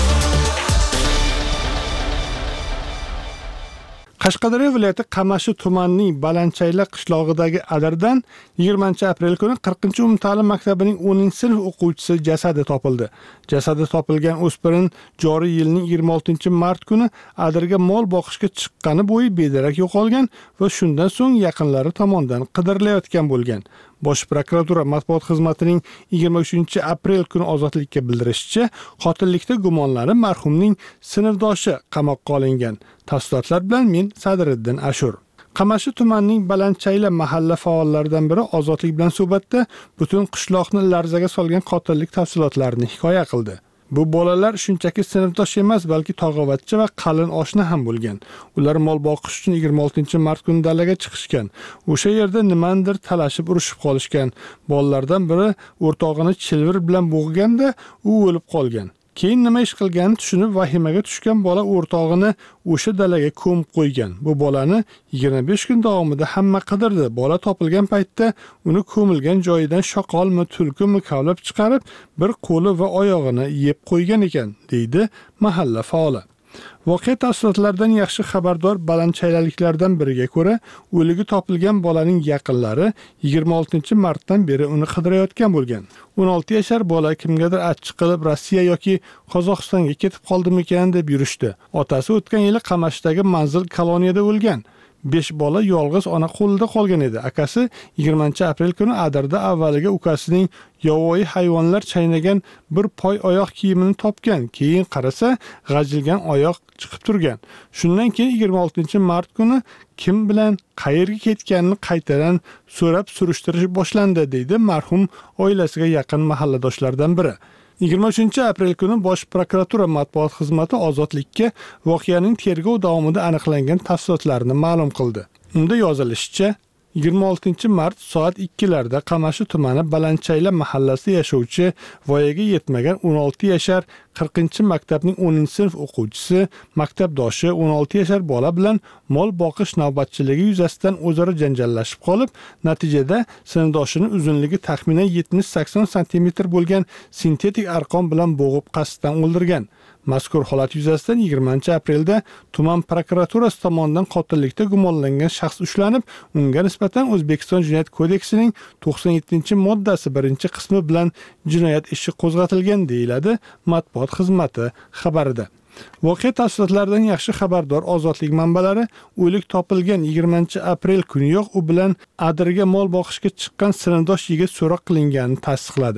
Qashqadaryo viloyati Qamashi tumanining Balandchayla qishlog'idagi adirdan yigirmanchi aprel kuni qirqinchi umumta'lim maktabining o'ninchi sinf o'quvchisi jasadi topildi. Jasadi topilgan o'spirin joriy yilning yigirma oltinchi mart kuni adirga mol boqishga chiqqani bo'yi bedarak yo'qolgan va shundan so'ng yaqinlari tomonidan qidirilayotgan bo'lgan. Bosh prokuratura matbuot xizmatining yigirma uchinchi aprel kuni ozodlikka bildirishicha, qotillikda gumonlanib marhumning sinfdoshi qamoqqa olingan. Tafsilotlar bilan men Sadriddin Ashur. Qamashi tumanining Balandchayla mahalla faollaridan biri ozodlik bilan suhbatda butun qishloqni larzaga solgan qotillik tafsilotlarini hikoya qildi. Bu bolalar shunchaki sinfdosh emas, balki tog'avatchi va qalin oshna ham bo'lgan. Ular mol boqish uchun yigirma oltinchi mart kuni dalaga chiqishgan. O'sha yerda nimandir talashib urushib qolishgan. Bolalardan biri o'rtog'ini chilvir bilan bo'g'ganda, u o'lib qolgan. Keyin nima ish qilganini tushunib vahimaga tushgan bola o'rtog'ini o'sha dalaga ko'mib qo'ygan. Bu bolani yigirma besh kun davomida hamma qidirdi. Bola topilgan paytda uni ko'milgan joyidan shoqolmi, tulkimi kavlab chiqarib, bir qo'li va oyog'ini yeb qo'ygan ekan, deydi mahalla faoli. Voqea tafsilotlaridan yaxshi xabardor balandchaylaliklardan biriga ko'ra, o'ligi topilgan bolaning yaqinlari yigirma oltinchi martdan beri uni qidirayotgan bo'lgan. o'n olti yashar bola kimgadir achchiq qilib Rossiya yoki Qozog'istonga ketib qoldimikan deb yurishdi. Otasi o'tgan yili Qamashdagi manzil koloniyada o'lgan. besh bola yolg'iz ona qo'lida qolgan edi. Akasi yigirmanchi aprel kuni Adirda avvaliga ukasining yovvoyi hayvonlar chaynagan bir poy oyoq kiyimini topgan. Keyin qarasa, g'ajilgan oyoq chiqib turgan. Shundan keyin yigirma oltinchi mart kuni kim bilan qayerga ketganini qaytadan so'rab surishtirish boshlandi, deydi marhum oilasiga yaqin mahalladoshlardan biri. yigirma uchinchi aprel kuni Bosh prokuratura matbuot xizmati ozodlikka voqeaning tergov davomida aniqlangan tafsilotlarini ma'lum qildi. Unda yozilishicha, yigirma oltinchi mart soat ikkilarda Qamashi tumani Balandchayla mahallasida yashovchi voyaga yetmagan o'n olti yashar qirqinchi maktabning o'ninchi sinf o'quvchisi, maktabdoshi o'n olti yashar bola bilan mol boqish navbatchiligi yuzasidan o'zaro janjallashib qolib, natijada sinfdoshining uzunligi taxminan yetmish sakson santimetr bo'lgan sintetik arqon bilan bo'g'ib qasddan o'ldirgan. Mazkur holat yuzasidan yigirmanchi aprelda tuman prokuraturasi tomonidan qotillikda gumonlangan shaxs ushlanib, unga nisbatan O'zbekiston Jinoyat kodeksining to'qson yettinchi moddasi birinchi qismi bilan jinoyat ishi qo'zg'atilgan, deyiladi matbuot xizmati xabarida. Voqea tafsilotlaridan yaxshi xabardor ozodlik manbalari o'lik topilgan yigirmanchi aprel kuniyoq u bilan Adirga mol boqishga chiqqan sinfdosh yigit so'roq qilinganini tasdiqladi.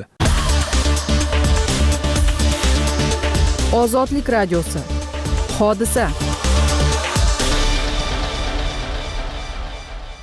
Ozodlik radiosi. Hodisa.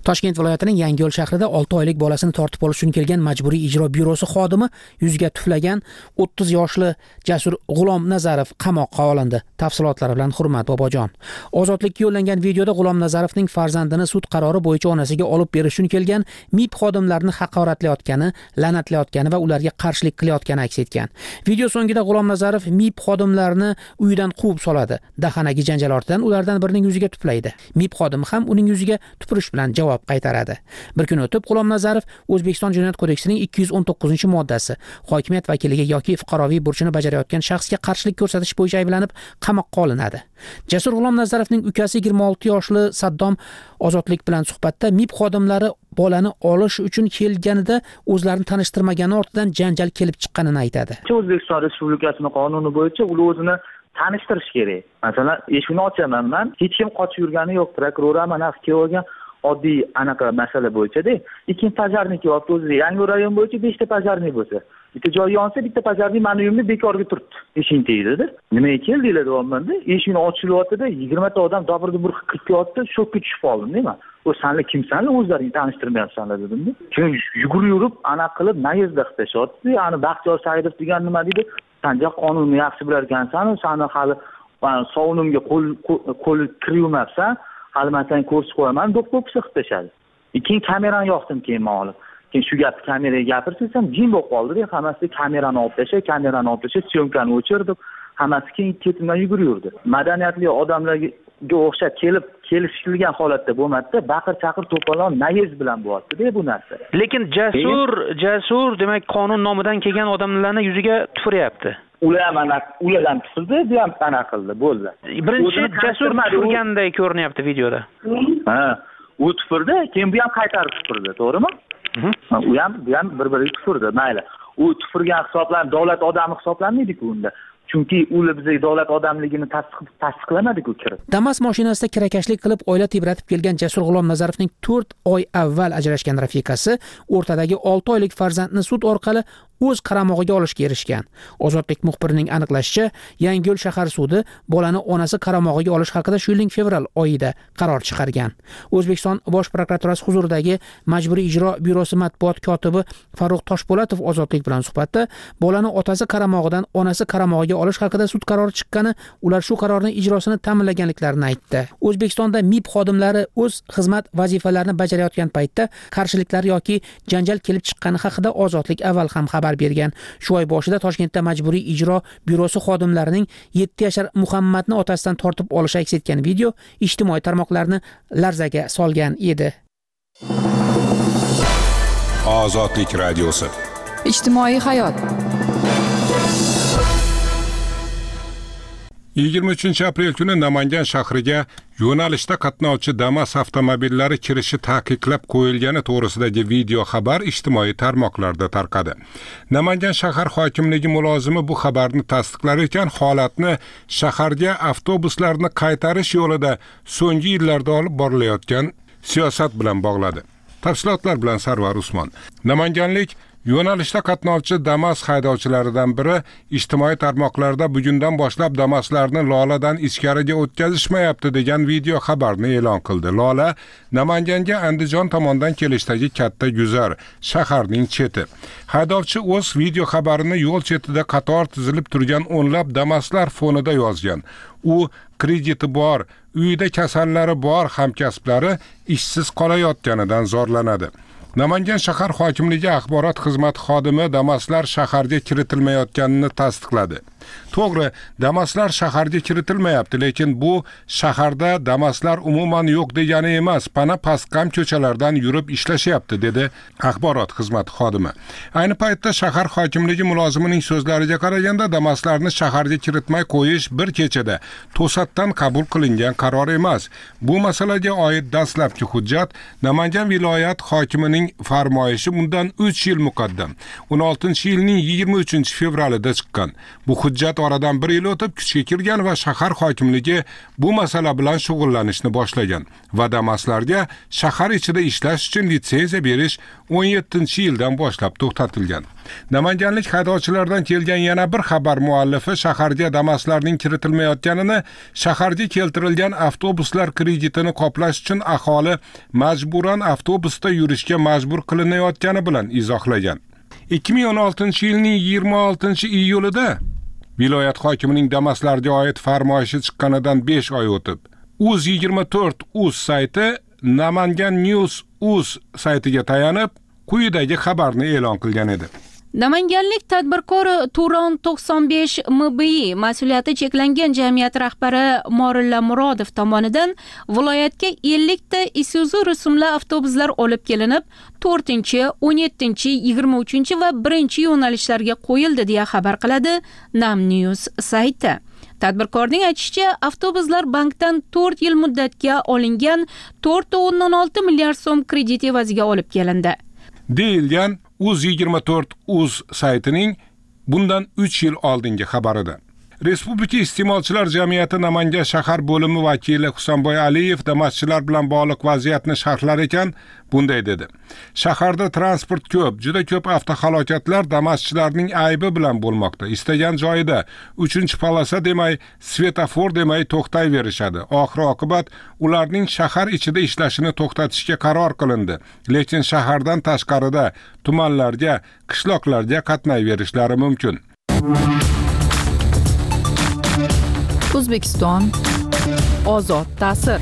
Toshkent viloyatining Yangiyo'l shahrida olti oylik bolasini tortib olish uchun kelgan majburiy ijro byurosi xodimi yuziga tuflagan o'ttiz yoshli Jasur G'ulom Nazarov qamoqqa olindi. Tafsilotlari bilan Hurmat Bobojon. Ozodlikka yo'llangan videoda G'ulom Nazarovning farzandini sud qarori bo'yicha onasiga olib berish uchun kelgan M I B xodimlarini haqoratlayotgani, la'natlayotgani va ularga qarshilik qilayotgani aks etgan. Video so'ngida G'ulom Nazarov M I B xodimlarini uyidan quvib soladi. Dahanagi janjal ortidan ulardan birining yuziga tuflaydi. M I B xodimi ham uning yuziga tupurish bilan javob qaytaradi. Bir kun o'tib G'ulom Nazarov O'zbekiston Jinoyat kodeksining ikki yuz o'n to'qqizinchi moddasi hokimiyat vakiliga yoki fuqaroviy burchini bajarayotgan shaxsga qarshilik ko'rsatish bo'yicha ayblanib qamoqqa olinadi. Jasur G'ulom Nazarovning ukasi yigirma olti yoshli Saddom Ozodlik bilan suhbatda M I B xodimlari bolani olish uchun kelganida o'zlarini tanishtirmagani ortidan janjal kelib chiqqanini aytadi. O'zbekiston Respublikasining qonuni bo'yicha ular o'zini tanishtirish kerak. Masalan, eshikni ochaman men, hech kim qochib yurgani yo'q, prokuror ham anaqa kelgan oddiy anaqa masala bo'yicha-da. Ikkinchi pajarnik yo'q, o'zi yangi rayon bo'yicha beshta pajarnik bo'lsa, bitta joy yonsa, bitta pajarnik meni uyimni bekorga turibdi. Eshik tegdi-da. Nimaga keldinglar deyapman-da. Eshikni ochilyapti-da, yigirma ta odam davrga bir qilyapti, shokka tushib qoldim-da men. O senlar kimsanlar, o'zlaring tanishtirmayapsanlar dedim-da. Keyin yugurib yurib, anaqa qilib nayizda qilishyapti. Ani Baxtiyor Saidov degan nima deydi? Sen ja qonunni yaxshi bilar ekansan, seni hali sovunimga qo'l qo'l kirmayapsan. Hali men seni ko'rsatib qo'yaman, deb ko'psa qilib tashadi. Keyin kamerani yoqdim keyin men olib. Keyin shu gapni kameraga gapirsam, jim bo'lib qoldi-da, hammasi kamerani olib tashlab, kamerani olib tashlab, syomkani o'chirdim. Hammasi keyin ketimdan yugurib yurdi. Madaniyatli odamlarga o'xshab kelib kelishilgan holatda bo'lmadi-da, baqir-chaqir to'polon nayiz bilan bo'lyapti-da bu narsa. Lekin Jasur, Jasur demak qonun nomidan kelgan odamlarni yuziga tufuryapti. Ular mana ulardan tufurdi, bu ham qana qildi, bo'ldi. Birinchi Jasur tufurganday ko'rinyapti videoda. Ha, u tufurdi, keyin bu ham qaytarib tufurdi, to'g'rimi? U ham bu ham bir-biriga tufurdi, mayli. U tufurgan hisoblar davlat odami hisoblanmaydi-ku unda. Chunki ular bizga davlat odamligini tasdiqlamadi-ku kirib. Damas mashinasida kirakashlik qilib oila tebratib kelgan Jasur G'ulom Nazarovning to'rt oy avval ajrashgan rafiqasi o'rtadagi olti oylik farzandni sud orqali o'z qaramog'iga olishga erishgan. Ozodlik muxbirining aniqlashicha, Yangiyo'l shahar sudi bolani onasi qaramog'iga olish haqida shu yilning fevral oyida qaror chiqargan. O'zbekiston Bosh prokuraturasi huzuridagi Majburiy ijro byurosi matbuot kotibi Farruh Toshpo'latov Ozodlik bilan suhbatda bolani otasi qaramog'idan onasi qaramog'iga olish haqida sud qarori chiqqani, ular shu qarorning ijrosini ta'minlaganliklarini aytdi. O'zbekistonda M I B xodimlari o'z xizmat vazifalarini bajarayotgan paytda qarshiliklar yoki janjal kelib chiqqani haqida Ozodlik avval ham xabar bergan. Shu oy boshida Toshkentda Majburiy ijro byurosi xodimlarining yetti yashar Muhammadni otasidan tortib olishi aks etgan video ijtimoiy tarmoqlarni larzaga solgan edi. Ozodlik radiosi. Ijtimoiy hayot. yigirma uchinchi aprel kuni Namangan shahriga yo'nalishda qatnovchi Damas avtomobillari kirishi taqiqlab qo'yilgani to'g'risidagi video xabar ijtimoiy tarmoqlarda tarqadi. Namangan shahar hokimligi mulozimi bu xabarni tasdiqlar ekan, holatni shaharga avtobuslarni qaytarish yo'lida so'nggi yillarda olib borilayotgan siyosat bilan bog'ladi. Tafsilotlar bilan Sarvar Usmon. Namanganlik yo'nalishda qatnovchi Damas haydovchilaridan biri ijtimoiy tarmoqlarda bugundan boshlab Damaslarni Loladan ichkariga o'tkazishmayapti degan video xabarni e'lon qildi. Lola Namanganga Andijon tomondan kelishdagi katta guzar, shaharning cheti. Haydovchi o'z video xabarini yo'l chetida qator tizilib turgan o'nlab Damaslar fonida yozgan. U krediti bor, uyida kasallari bor hamkasblari ishsiz qolayotganidan zorlanadi. Namangan shahar hokimligi axborot xizmati xodimi Damaslar shaharga kiritilmayotganini tasdiqladi. To'g'ri, Damaslar shaharga kiritilmayapti, lekin bu shaharda Damaslar umuman yo'q degani emas, pana pastqam ko'chalardan yurib ishlashyapti, dedi axborot xizmati xodimi. Ayni paytda shahar hokimligi mulozimining so'zlariga qaraganda Damaslarni shaharga kiritmay qo'yish bir kechada to'satdan qabul qilingan qaror emas. Bu masalaga oid dastlabki hujjat Namangan viloyat hokimining farmoyishi bundan uch yil muqaddam o'n oltinchi yilning yigirma uchinchi fevralida chiqqan. Bu hujjat hujjat oradan bir yil o'tib kuchga kirgan va shahar hokimligi bu masala bilan shug'ullanishni boshlagan va Damaslarga shahar ichida ishlash uchun litsenziya berish o'n yettinchi yildan boshlab to'xtatilgan. Namanganlik haydovchilardan kelgan yana bir xabar muallifi shaharga Damaslarning kiritilmayotganini, shaharga keltirilgan avtobuslar kreditini qoplash uchun aholi majburan avtobusda yurishga majbur qilinayotgani bilan izohlagan. ikki ming o'n oltinchi yilning yigirma oltinchi iyulida viloyat hokimining Damaslarga oid farmoyishi chiqqanidan besh oy o'tib, uz yigirma to'rt uz sayti Namangan News uz saytiga tayanib, quyidagi xabarni e'lon qilgan edi. Namanganlik tadbirkor Turon to'qson besh M B I mas'uliyati cheklangan jamiyat rahbari Morilla Murodov tomonidan viloyatga ellik ta Isuzu rusumli avtobuslar olib kelinib, to'rtinchi, o'n yettinchi, yigirma uchinchi va birinchi yo'nalishlarga qo'yildi deya xabar qiladi Nam News sayti. Tadbirkorning aytishicha, avtobuslar bankdan to'rt yil muddatga olingan to'rt nuqta o'ndan olti milliard so'm kredit evaziga olib kelindi. Deyilgan uz yigirma to'rt uz saytining bundan uch yil oldingi xabarida. Respublika iste'molchilar jamiyati Namangan shahar bo'limi vakili Husanboy Aliyev Damaschilar bilan bog'liq vaziyatni sharhlar ekan, bunday dedi. Shaharda transport ko'p, juda ko'p avtohalokatlar Damaschilarning aybi bilan bo'lmoqda. Istagan joyida uchinchi polosa demay, svetofor demay to'xtayverishadi. Oxir-oqibat ularning shahar ichida ishlashini to'xtatishga qaror qilindi. Lekin shahardan tashqarida tumanlarga, qishloqlarga qatnayverishlari mumkin. O'zbekiston ozod ta'sir.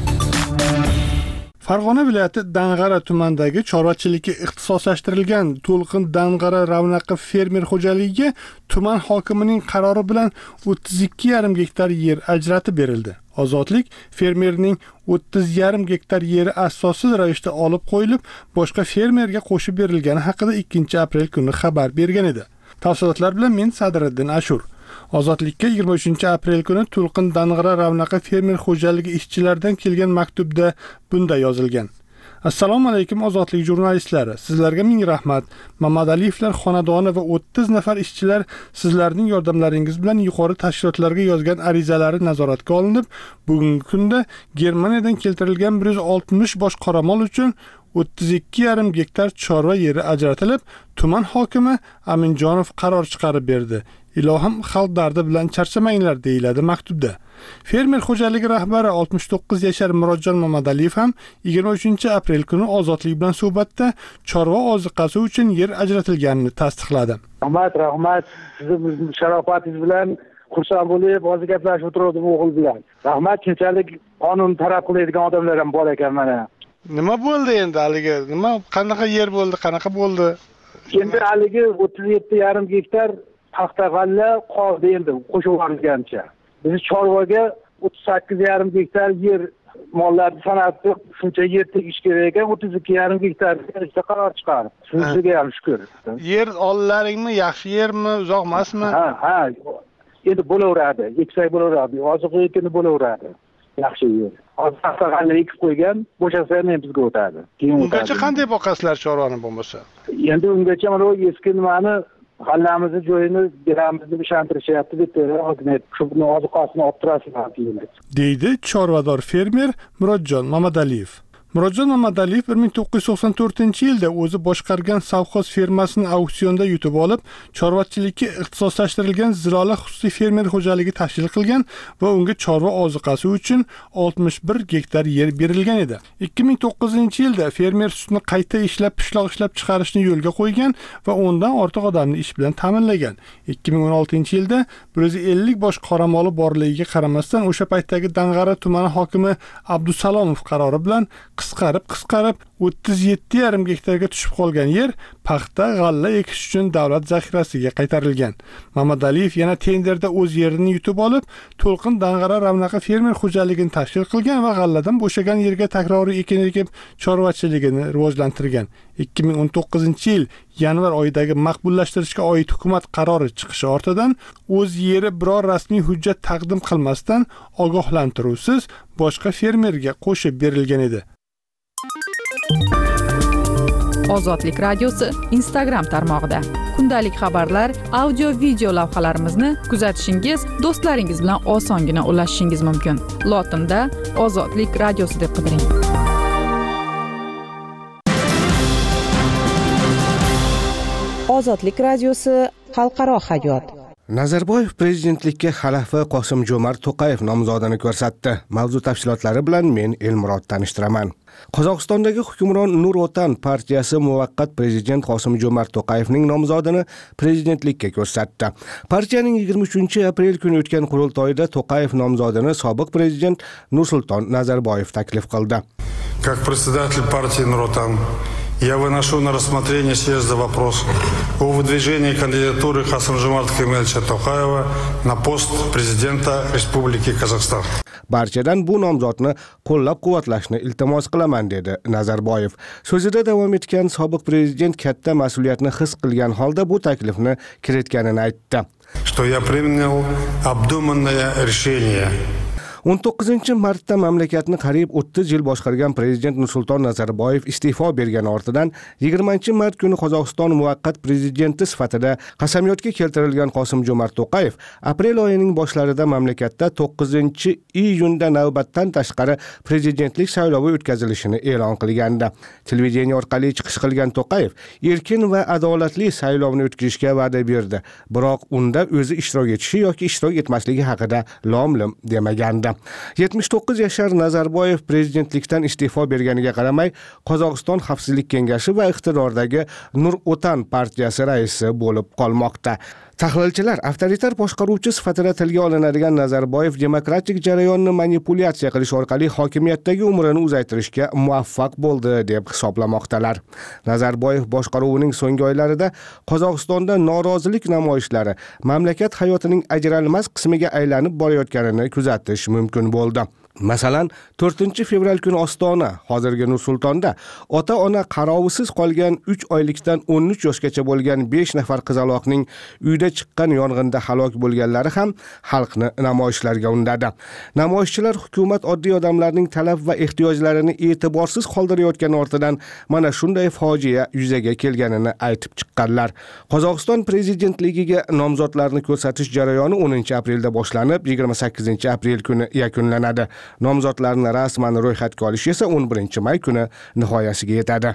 Farg'ona viloyati Dang'ara tumanidagi chorvachilikka ixtisoslashtirilgan To'lqin Dang'ara Ravnaqi fermer xo'jaligiga tuman hokimining qarori bilan o'ttiz ikki yarim gektar yer ajratib berildi. Ozodlik fermerning o'ttiz yarim gektar yeri asossiz ravishda olib qo'yilib, boshqa fermerga qo'shib berilgani haqida ikkinchi aprel kuni xabar bergan edi. Tafsilotlar bilan men Sadriddin Ashur. Ozodlikka yigirma uchinchi aprel kuni To'lqin Dang'ara Ravnaqa fermer xo'jaligi ishchilaridan kelgan maktubda bunday yozilgan. Assalomu alaykum ozodlik jurnalistlari. Sizlarga ming rahmat. Mamadaliyevlar xonadoni va o'ttiz nafar ishchilar sizlarning yordamlaringiz bilan yuqori tashkilotlarga yozgan arizalari nazoratga olinib, bugungi kunda Germaniyadan keltirilgan bir yuz oltmish bosh qoramol uchun o'ttiz ikki yarim gektar chorva yeri ajratilib, tuman hokimi Aminjonov qaror chiqarib berdi. Ilohim xalq dardi bilan charchamanglar deyiladi maktubda. Fermer xo'jaligi rahbari oltmish to'qqiz yashar Murodjon Mamadaliyev ham yigirma uchinchi aprel kuni ozodlik bilan suhbatda chorva oziqasi uchun yer ajratilganini tasdiqladi. Rahmat, rahmat. Sizni sharofatingiz bilan xursand bo'lib, hozir gaplashib o'tirdim o'g'il bilan. Rahmat, kechalik qonun taraf qiladigan odamlar ham bor ekan mana. Nima bo'ldi endi haligi? Nima qanaqa yer bo'ldi, qanaqa bo'ldi? Endi haligi o'ttiz yetti yarim gektar paxta g'alla qoldi endi qo'shib yuborilgancha. Biz chorvaga o'ttiz sakkiz yarim gektar yer mollarni sanab shuncha yer tegish kerak ekan, o'ttiz ikki yarim gektar berishga qaror chiqardi. Shunisiga ham shukr. Yer ollaringmi, yaxshi yermi, uzoq emasmi? Ha, ha. Endi bo'laveradi, eksak bo'laveradi, oziq ekini bo'laveradi. Yaxshi yer. Hozir paxta g'alla ekib qo'ygan, bo'shasa ham bizga o'tadi. Ungacha qanday boqasizlar chorvani bo'lmasa? Endi ungacha mana eski nimani g'allamizni joyini beramiz deb ishontirishyapti deb hokimiyat shuni oziqasini olib turasizlar deydi chorvador fermer Murodjon Mamadaliyev. Murodjon Mamadaliyev bir ming to'qqiz yuz to'qson to'rtinchi yilda o'zi boshqargan savxoz fermasini auksionda yutib olib, chorvachilikka ixtisoslashtirilgan Zilola xususiy fermer xo'jaligi tashkil qilgan va unga chorva oziqasi uchun oltmish bir gektar yer berilgan edi. ikki ming to'qqizinchi yilda fermer sutni qayta ishlab, pishloq ishlab chiqarishni yo'lga qo'ygan va o'ndan ortiq odamni ish bilan ta'minlagan. ikki ming o'n oltinchi yilda bir yuz ellik bosh qoramoli borligiga qaramasdan o'sha paytdagi Dang'ara tumani hokimi Abdusalomov qarori bilan qisqarib qisqarib o'ttiz yetti yarim gektarga tushib qolgan yer paxta g'alla ekish uchun davlat zaxirasiga qaytarilgan. Mamadaliyev yana tenderda o'z yerini yutib olib, To'lqin Dang'ara Ravnaqa fermer xo'jaligini tashkil qilgan va g'alladan bo'shagan yerga takroriy ekin ekib chorvachiligini rivojlantirgan. ikki ming o'n to'qqizinchi yil yanvar oyidagi maqbullashtirishga oid hukumat qarori chiqishi ortidan o'z yeri biror rasmiy hujjat taqdim qilmasdan ogohlantiruvsiz boshqa fermerga qo'shib berilgan edi. Ozodlik radiosi Instagram tarmog'ida. Kundalik kundalik xabarlar, audio video lavhalarimizni kuzatishingiz, do'stlaringiz bilan osongina ulashishingiz mumkin. Lotinda Ozodlik radiosi deb qidiring. Ozodlik radiosi xalqaro hayot. Nazarboyev prezidentlikka xalifa Qosim-Jo'mart To'qayev nomzodini ko'rsatdi. Mavzu tafsilotlari bilan men Elmurod tanishtiraman. Qozog'istondagi hukmron Nur Otan partiyasi muvaqqat prezident Qosim-Jo'mart To'qayevning nomzodini prezidentlikka ko'rsatdi. Partiyaning yigirma uchinchi aprel kuni o'tgan qurultoyida To'qayev nomzodini sobiq prezident Nursulton Nazarboyev taklif qildi. Как председатель партии Nur Otan я выношу на рассмотрение съезда вопрос о выдвижении кандидатуры Касым-Жомарта Кемелевича Тоқаева на пост президента Республики Казахстан. Barchadan bu nomzodni qo'llab-quvvatlashni iltimos qilaman dedi Nazarboyev. So'zida davom etgan sobiq prezident katta mas'uliyatni his qilgan holda bu taklifni kiritganini aytdi. Что я принял обдуманное решение. o'n to'qqizinchi martda mamlakatni qariyb o'ttiz yil boshqargan prezident Nursulton Nazarboyev iste'fo bergani ortidan yigirmanchi mart kuni Qozog'iston muvaqqat prezidenti sifatida qasamyodga keltirilgan Qosim-Jo'mart To'qayev aprel oyining boshlarida mamlakatda to'qqizinchi iyunda navbatdan tashqari prezidentlik saylovi o'tkazilishini e'lon qilgandi. Televideniya orqali chiqish qilgan To'qayev erkin va adolatli saylovni o'tkazishga va'da berdi. Biroq unda o'zi ishtirok etishi yoki ishtirok etmasligi haqida lom-lim demagandi. yetmish to'qqiz yashar Nazarboyev prezidentlikdan iste'fo berganiga qaramay, Qozog'iston Xavfsizlik kengashi va iqtidordagi Nur Otan partiyasi raisi bo'lib qolmoqda. Tahlilchilar avtoritar boshqaruvchi sifatida tilga olinadigan Nazarboyev demokratik jarayonni manipulyatsiya qilish orqali hokimiyatdagi umrini uzaytirishga muvaffaq bo'ldi deb hisoblamoqdalar. Nazarboyev boshqaruvining so'nggi oylarida Qozog'istonda norozilik namoyishlari mamlakat hayotining ajralmas qismiga aylanib borayotganini kuzatish mumkin bo'ldi. Masalan, to'rtinchi fevral kuni Ostona, hozirgi Nur-Sultonda ota-ona qarovisiz qolgan uch oylikdan o'n uch yoshgacha bo'lgan besh nafar qizaloqning uyda chiqqan yong'inda halok bo'lganlari ham xalqni namoyishlarga undadi. Namoyishchilar hukumat oddiy odamlarning talab va ehtiyojlarini e'tiborsiz qoldirayotgani ortidan mana shunday fojia yuzaga kelganini aytib chiqqanlar. Qozog'iston prezidentligiga nomzodlarni ko'rsatish jarayoni o'ninchi aprelda boshlanib, yigirma sakkizinchi aprel kuni yakunlanadi. Nomzodlarni rasman ro'yxatga olish esa o'n birinchi may kuni nihoyasiga yetadi.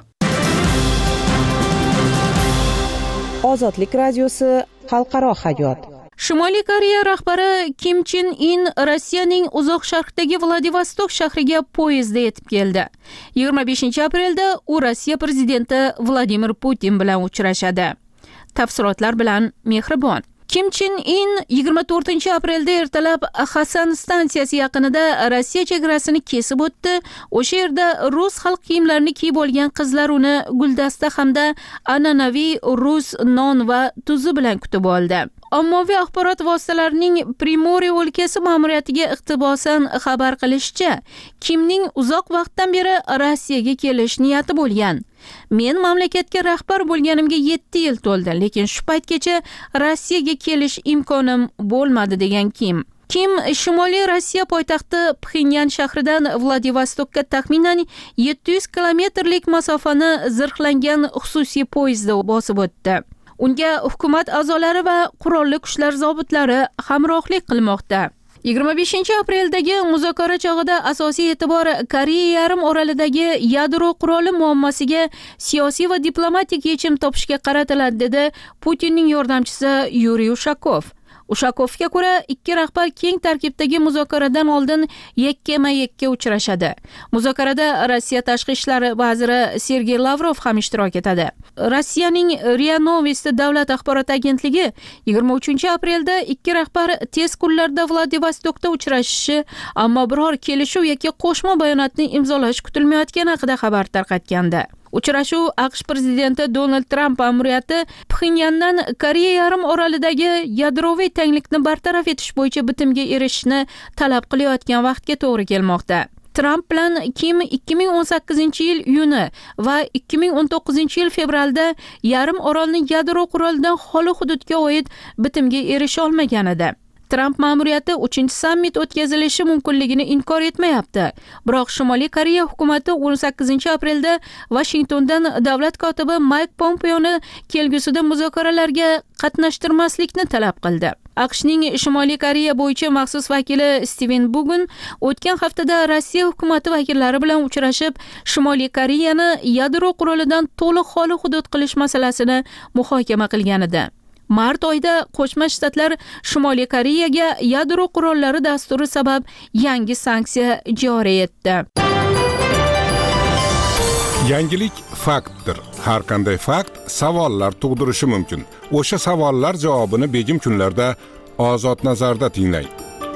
Ozodlik radiosi xalqaro hayot. Shimoliy Koreya rahbari Kim Chen In Rossiyaning uzoq sharqdagi Vladivostok shahriga poyezdda yetib keldi. yigirma beshinchi aprelda u Rossiya prezidenti Vladimir Putin bilan uchrashadi. Tafsilotlar bilan Mehribon. Kim Chen In yigirma to'rtinchi aprelda ertalab Hasan stansiyasi yaqinida Rossiya chegarasini kesib o'tdi. O'sha yerda rus xalq kiyimlarini kiyib olgan qizlar uni guldasta hamda an'anaviy rus non va tuzi bilan kutib oldi. Ommaviy axborot vositalarining Primoriya o'lkasi ma'muriyatiga iqtibosan xabar qilishicha, Kimning uzoq vaqtdan beri Rossiyaga kelish niyati bo'lgan. Men mamlakatga rahbar bo'lganimga yetti yil to'ldi, lekin shu paytgacha Rossiyaga kelish imkonim bo'lmadi degan Kim. Kim Shimoliy Rossiya poytaxti Pxenyan shahridan Vladivostokka taxminan yetti yuz kilometrlik masofani zirhlangan xususiy poyezdda bosib o'tdi. Unga hukumat a'zolari va qurolli kuchlar zobitlari hamrohlik qilmoqda. yigirma beshinchi apreldagi muzokara chog'ida asosiy e'tibor Koreya yarim orolidagi yadro quroli muammosiga siyosiy va diplomatik yechim topishga qaratiladi, dedi Putinning yordamchisi Yuriy Ushakov. Ushakovga ko'ra, ikki rahbar keng tarkibdagi muzokaradan oldin yakkama-yakka uchrashadi. Muzokarada Rossiya tashqi ishlar vaziri Sergey Lavrov ham ishtirok etadi. Rossiyaning RIA Novosti davlat axborot agentligi yigirma uchinchi aprelda ikki rahbar tez kunlarda Vladivostokda uchrashishi, ammo biror kelishuv yoki qo'shma bayonotni imzolash kutilmayotgani haqida xabar tarqatgandi. Uchrashuv AQSh prezidenti Donald Tramp ma'muriyati Pxenyandan Koreya yarim orolidagi yadroviy tanglikni bartaraf etish bo'yicha bitimga erishishni talab qilayotgan vaqtga to'g'ri kelmoqda. Tramp bilan Kim ikki ming o'n sakkizinchi yil iyuni va ikki ming o'n to'qqizinchi yil fevralda yarim orolning yadro qurolidan xoli hududga oid bitimga erisha olmagan edi. Tramp ma'muriyati uchinchi sammit o'tkazilishi mumkinligini inkor etmayapti. Biroq Shimoliy Koreya hukumatı o'n sakkizinchi aprelda Washingtondan davlat kotibi Mike Pompeoni kelgusida muzokaralarga qatnashtirmaslikni talab qildi. AQShning Shimoliy Koreya bo'yicha maxsus vakili Steven Bugun o'tgan haftada Rossiya hukumati vakillari bilan uchrashib, Shimoliy Koreyani yadro qurolidan to'liq xoli hudud qilish masalasini muhokama qilgan edi. Mart oyida Qo'shma Shtatlar Shimoliy Koreyaga yadro qurollari dasturi sabab yangi sanksiya joriy etdi. Yangilik faktdir. Har qanday fakt savollar tug'dirishi mumkin. O'sha savollar javobini begim kunlarda Ozod nazarda tinglang.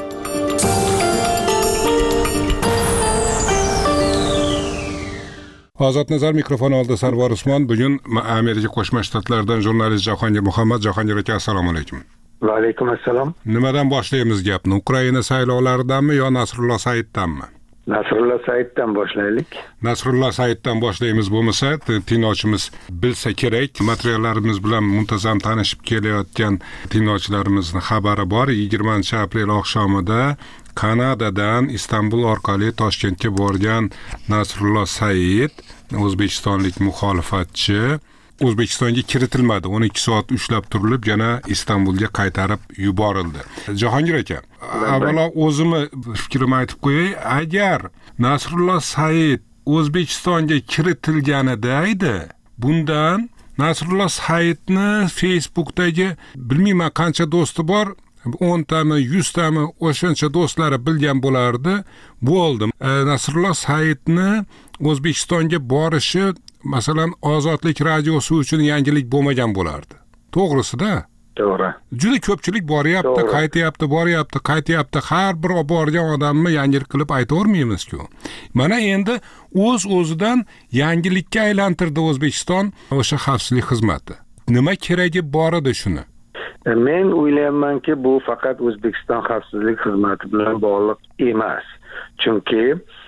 Ozod nazar mikrofon oldi Sarvar Usmon. Bugun Amerika Qo'shma Shtatlaridan jurnalist Jahongir Muhammad. Jahongir aka, assalomu alaykum. Va alaykum assalom. Nimadan boshlaymiz gapni? Ukraina saylovlaridanmi yo Nasrullo Saiddanmi? Nasrullo Saiddan boshlaylik. Nasrullo Saiddan boshlaymiz bo'lmasa, tinglovchimiz bilsa kerak. Materiallarimiz bilan muntazam tanishib kelayotgan tinglovchilarimizning xabari bor. yigirmanchi aprel oqshomida Kanadadan Istanbul orqali Toshkentga borgan Nasrullo Said, o'zbekistonlik muxolifatchi, O'zbekistonga kiritilmadi. o'n ikki soat ushlab turilib, yana Istanbulga qaytarib yuborildi. Jahongir aka, avvalo o'zimni fikrimni aytib qo'yay. Agar Nasrullo Said O'zbekistonga kiritilganida edi, bundan Nasrullo Saidni Facebookdagi bilmayman qancha do'sti bor, o'ntami, yuztami o'shancha do'stlari bilgan bo'lardi. Bo'ldi. Nasrullo Saidni O'zbekistonga borishi masalan Ozodlik radiosi uchun yangilik bo'lmagan bo'lardi. To'g'risida? To'g'ri. Juda ko'pchilik boryapti, qaytyapti, boryapti, qaytyapti. Har bir borgan odamni yangilik qilib aytavermaymiz-ku. Mana endi o'z-o'zidan yangilikka aylantirdi O'zbekiston o'sha xavfsizlik xizmati. Nima keragi bor edi shuni? Men o'ylaymanki, bu faqat O'zbekiston xavfsizlik xizmati bilan bog'liq emas. Chunki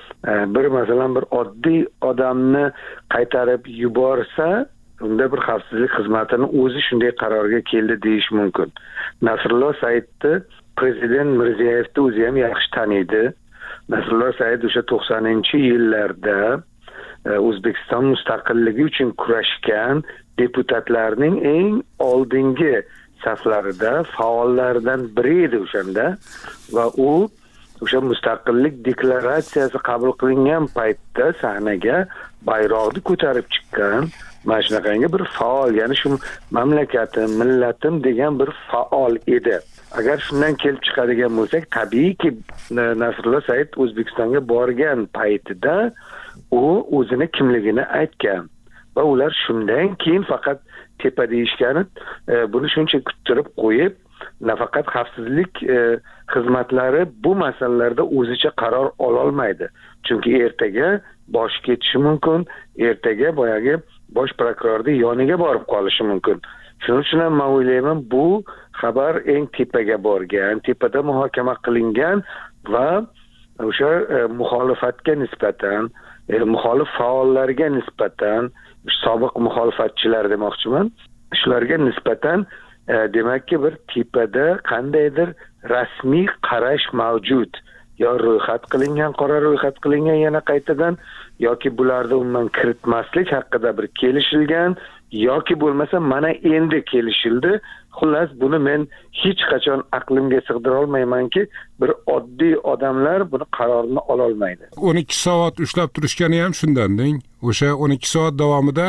bir masalan bir oddiy odamni qaytarib yuborsa, unda bir xavfsizlik xizmatining o'zi shunday qarorga keldi deyish mumkin. Nasrullo Saidni prezident Mirziyoyevni o'zi ham yaxshi taniydi. Nasrullo Said o'sha to'qsoninchi yillarda O'zbekiston mustaqilligi uchun kurashgan deputatlarning eng oldingi saflarida faollaridan biri edi o'shanda va u o'sha mustaqillik deklaratsiyasi qabul qilingan paytda sahnaga bayroqni ko'tarib chiqqan, mana shunaqangi bir faol, ya'ni shu mamlakatim, millatim degan bir faol edi. Agar shundan kelib chiqadigan bo'lsak, tabiiyki Nasrullo Said O'zbekistonga borgan paytida u o'zini kimligini aytgan va ular shundan keyin faqat tepa deyishgani, buni shuncha kuttirib qo'yib, nafaqat xavfsizlik xizmatlari bu masalalarda o'zicha qaror ola olmaydi. Chunki ertaga bosh ketishi mumkin, ertaga boyagi bosh prokurorning yoniga borib qolishi mumkin. Shuning uchun ham men o'ylayman, bu xabar eng tepaga borgan, tepada muhokama qilingan va o'sha muxolifatga nisbatan, muxolif faollarga nisbatan, sobiq muxolifatchilar demoqchiman, shularga nisbatan demakki bir tepada qandaydir rasmiy qarash mavjud. Yo ro'yxat qilingan, qora ro'yxat qilingan yana qaytadan, yoki bularni umuman kiritmaslik haqida bir kelishilgan, yoki bo'lmasa mana endi kelishildi. Xullas, buni men hech qachon aqlimga sig'dira olmaymanki, bir oddiy odamlar buni qarorini ola olmaydi. o'n ikki soat ushlab turishgani ham shundan-deng. O'sha o'n ikki soat davomida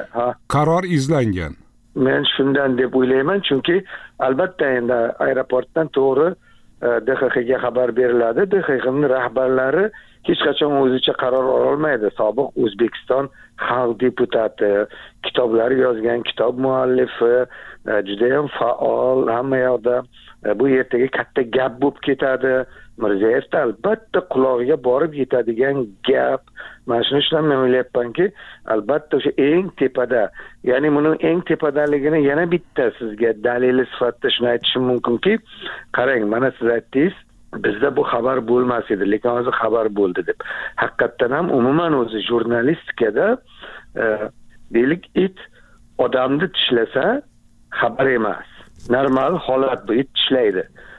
qaror izlangan. Men shundan deb o'ylayman, chunki albatta endi aeroportdan to'g'ri D X X ga xabar beriladi. D X X'ning rahbarlari hech qachon o'zicha qaror ola olmaydi. Sobiq O'zbekiston xalq deputati, kitoblar yozgan, kitob muallifi, juda ham faol, hamma yoqda bu ertaga katta gap bo'lib ketadi. Mirziyoyev albatta qulog'iga borib yetadigan gap. Mana shuni uchun men o'ylayapmanki, albatta o'sha eng tepada, ya'ni buni eng tepadaligini yana bitta sizga dalili sifatida shuni aytishim mumkinki, qarang, mana siz aytdingiz, bizda bu xabar bo'lmas edi, lekin hozir xabar bo'ldi deb. Haqiqatdan ham umuman o'zi jurnalistikada e, deylik, it odamni tishlasa xabar emas. Normal holat bu, it tishlaydi.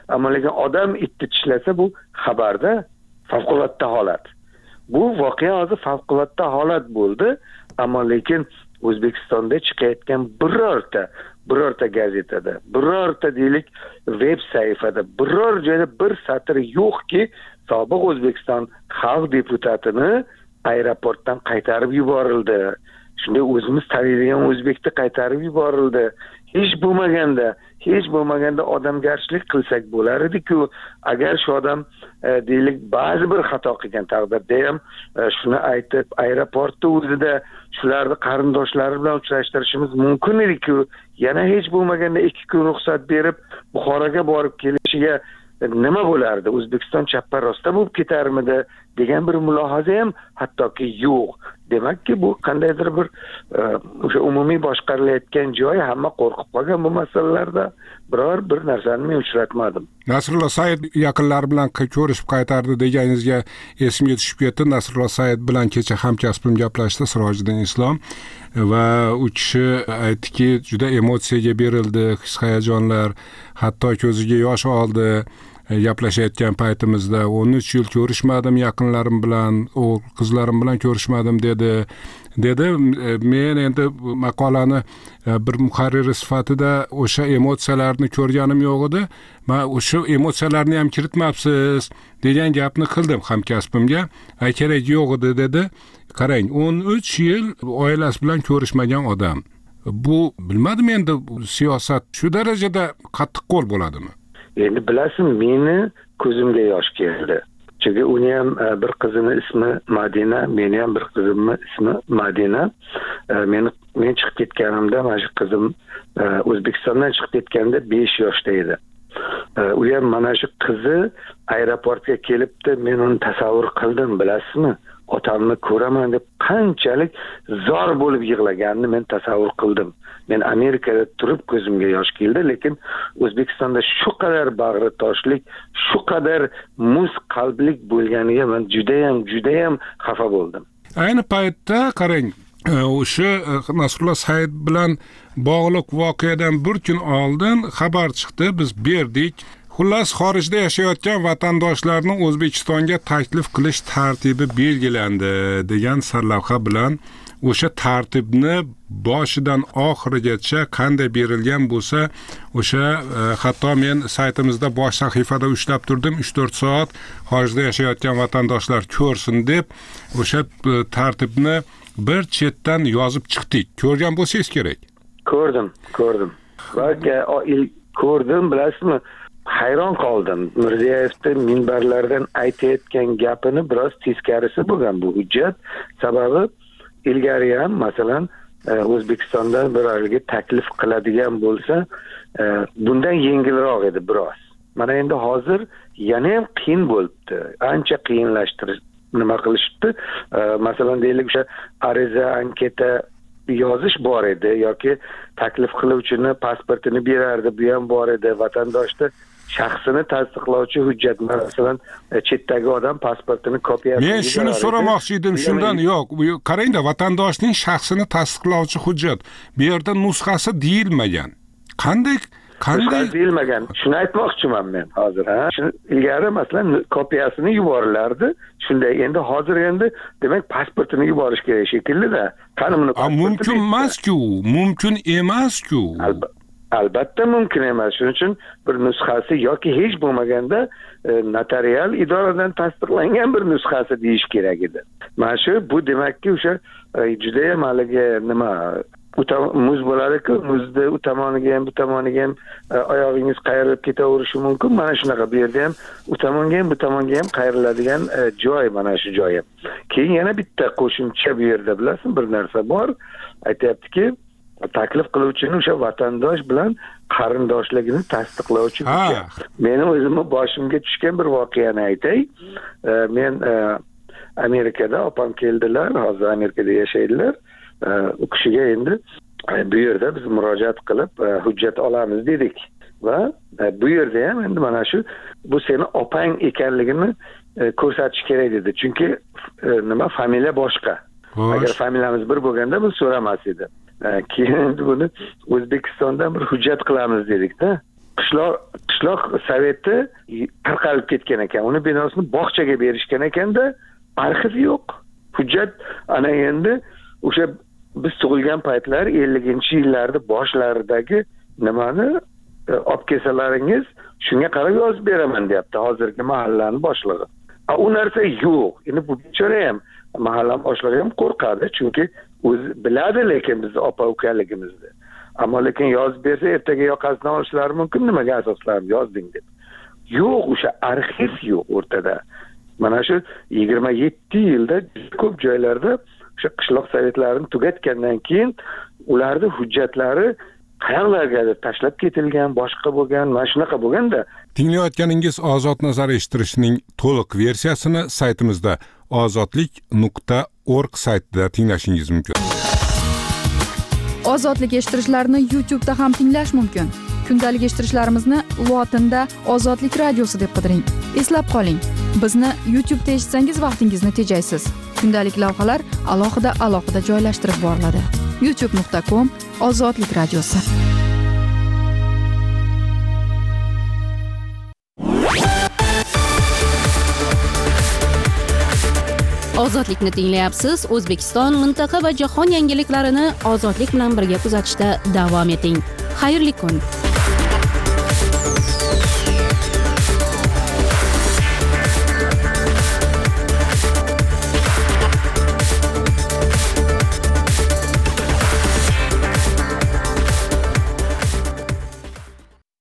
ammo lekin odam itni tishlasa bu xabarda favqulodda holat. Bu voqea hozir favqulodda holat bo'ldi, ammo lekin O'zbekistonda chiqayotgan birorta birorta gazetada, birorta deylik veb sayfada, biror joyda bir satr yo'qki, sobiq O'zbekiston xalq deputatini aeroportdan qaytarib yuborildi. Shunday o'zimiz taniydigan o'zbekni qaytarib yuborildi. Hech bo'lmaganda, hech bo'lmaganda odamgarchilik qilsak bo'lar edi-ku, agar shu odam e, deylik ba'zi bir xato qilgan taqdirda ham e, shuni aytib aeroportda o'zida shularni qarindoshlari bilan uchrashtirishimiz mumkin edi-ku, yana hech bo'lmaganda ikki kun ruxsat berib Buxoroga borib kelishiga nima bo'lardi? O'zbekiston chappa rosta bo'lib ketarmidi degan bir mulohaza ham hattoki yo'q. Demakki bu qandaydir bir o'sha umumiy boshqarilayotgan joy, hamma qo'rqib qolgan bu masalalarda biror bir narsani men uchratmadim. Nasrullo Said yaqinlari bilan ko'rishib qaytardi deganingizga esimga tushib ketdi. Nasrullo Said bilan kecha hamkasbim gaplashdi, Sirojiddin Islom, va u kishi aytdiki, juda emotsiyaga berildi, his-hayajonlar, hatto ko'ziga yosh oldi. Gaplashayotgan paytimizda o'n uch yil ko'rishmadim yaqinlarim bilan, o'g'il qizlarim bilan ko'rishmadim dedi. Dedi, men endi maqolani bir muharrir sifatida o'sha emotsiyalarni ko'rganim yo'q edi. Men o'sha emotsiyalarni ham kiritmabsiz degan gapni qildim hamkasbimga. Ay, kerak yo'q edi dedi. Qarang, o'n uch yil oilasi bilan ko'rishmagan odam. Bu bilmadim, endi siyosat shu darajada qattiq qo'l bo'ladimi? Endi bilasizmi, meni ko'zimga yosh keldi. Chunki uni ham bir qizini ismi Madina, meni ham bir qizimni ismi Madina. Men men chiqib ketganimda, mana shu qizim O'zbekistondan chiqib ketganda besh yoshda edi. U ham mana shu qizi aeroportga kelibdi, men uni tasavvur qildim, bilasizmi? Otamni ko'raman deb qanchalik zor bo'lib yig'laganini men tasavvur qildim. Men Amerikada turib ko'zimga yosh keldi, lekin O'zbekistonda shu qadar bag'ri toshlik, shu qadar muz qalblik bo'lganiga men juda ham, juda ham xafa bo'ldim. Ayni paytda qarang, o'sha Nasrullo Said bilan bog'liq voqeadan bir kun oldin xabar chiqdi, biz berdik. Xullas, xorijda yashayotgan vatandoshlarni O'zbekistonga taklif qilish tartibi belgilandi degan sarlavha bilan o'sha tartibni boshidan oxirigacha qanday berilgan bo'lsa, o'sha hatto men saytimizda bosh sahifada ushlab turdim, uch to'rt soat xorijda yashayotgan vatandoshlar ko'rsin deb o'sha tartibni bir chetdan yozib chiqdik. Ko'rgan bo'lsangiz kerak. Ko'rdim, ko'rdim. Va ko'rdim, bilasizmi? Hayron qoldim. Mirzayevning minbarlardan aytayotgan gapini biroz teskarisi bo'lgan bu hujjat. Sababi ilgari ham masalan O'zbekistondan bir oilaga taklif qiladigan bo'lsa, bundan yengilroq edi biroz. Mana endi hozir yana ham qiyin bo'libdi. Ancha qiyinlashtirish nima qilishdi? Masalan deylik, o'sha ariza, anketa yozish bor edi yoki taklif qiluvchini pasportini berardi, bu ham bor edi. Vatandoshni shaxsini tasdiqlovchi hujjat, masalan chetdagi odam pasportini kopiyasi. Men shuni so'ramoqchi edim, shundan yo'q. Qarangda, vatandoshning shaxsini tasdiqlovchi hujjat. Bu yerda nusxasi deyilmagan. Qanday qanday deyilmagan? Shuni aytmoqchiman men hozir, ha. Shuni ilgari masalan kopiyasini yuborilardi. Shunday, endi hozir endi demak pasportini yuborish kerak shekilli-da. Qani buni mumkin emas-ku, mumkin emas-ku. Albatta mumkin emas. Shuning uchun bir nusxasi yoki hech bo'lmaganda e, notarial idoradan tasdiqlangan bir nusxasi deyish kerak edi. Mana shu bu demakki o'sha e, juda ham haligi nima muz bo'ladi-ku, muzda u tomoniga ham bu tomoniga ham e, oyog'ingiz qayrilib ketaverishi mumkin. Mana shunaqa bu yerda ham u tomonga ham bu tomonga ham qayriladigan e, joy, mana shu joyi. Keyin yana bitta qo'shimcha bu yerda bilasizmi bir narsa bor. Aytayaptiki, taklif qiluvchini o'sha vatandosh bilan qarindoshligini tasdiqlovchi. Meni o'zimni boshimga tushgan bir voqeani aytay. E, men e, Amerikada opam keldilar, hozir Amerikada yashaydilar. E, u kishiga endi e, bu yerda biz murojaat qilib e, hujjat olamiz dedik. Va e, bu yerda ham endi mana shu bu seni opang ekanligini e, ko'rsatish kerak dedi. Chunki e, nima familiya boshqa. Agar familiyamiz bir bo'lganda biz so'ramas edi. Keyin buni O'zbekistondan bir hujjat qilamiz dedik-da. Qishloq qishloq soveti tarqalib ketgan ekan. Uni binosini bog'chaga berishgan ekanda, arxiv yo'q. Hujjat ana endi o'sha biz tug'ilgan paytlar elliginchi yillarda boshlaridagi nimani olib kelsalaringiz, shunga qarab yozib beraman deyapti hozirgi mahallani boshlig'i. U narsa yo'q. Endi bu bechora ham mahalla boshlig'i ham qo'rqadi, chunki o'zi biladi lekin bizni opa-ukaligimizni. Ammo lekin yozib bersa ertaga yoqasidan olishlari mumkin, nimaga asoslanib yozding deb. Yo'q, o'sha arxiv yo'q o'rtada. Mana shu yigirma yetti yilda ko'p joylarda o'sha qishloq sovetlarini tugatgandan keyin ularni hujjatlari qayerlargadir tashlab ketilgan, boshqa bo'lgan, mana shunaqa bo'lganda. Tinglayotganingiz Ozod nazar eshittirishning to'liq versiyasini saytimizda ozodlik nuqta org saytida tinglashingiz mumkin. Ozodlik eshittirishlarni YouTube da ham tinglash mumkin. Kundalik eshittirishlarimizni lotinda Ozodlik radiosi deb qidiring. Eslab qoling, bizni YouTube da eshitsangiz vaqtingizni tejaysiz. Kundalik lavhalar alohida alohida joylashtirib boriladi. youtube nuqta com Ozodlik radiosi. Ozodlikni tinglayapsiz. O'zbekiston, mintaqa va jahon yangiliklarini ozodlik bilan birga kuzatishda davom eting. Xayrli kun.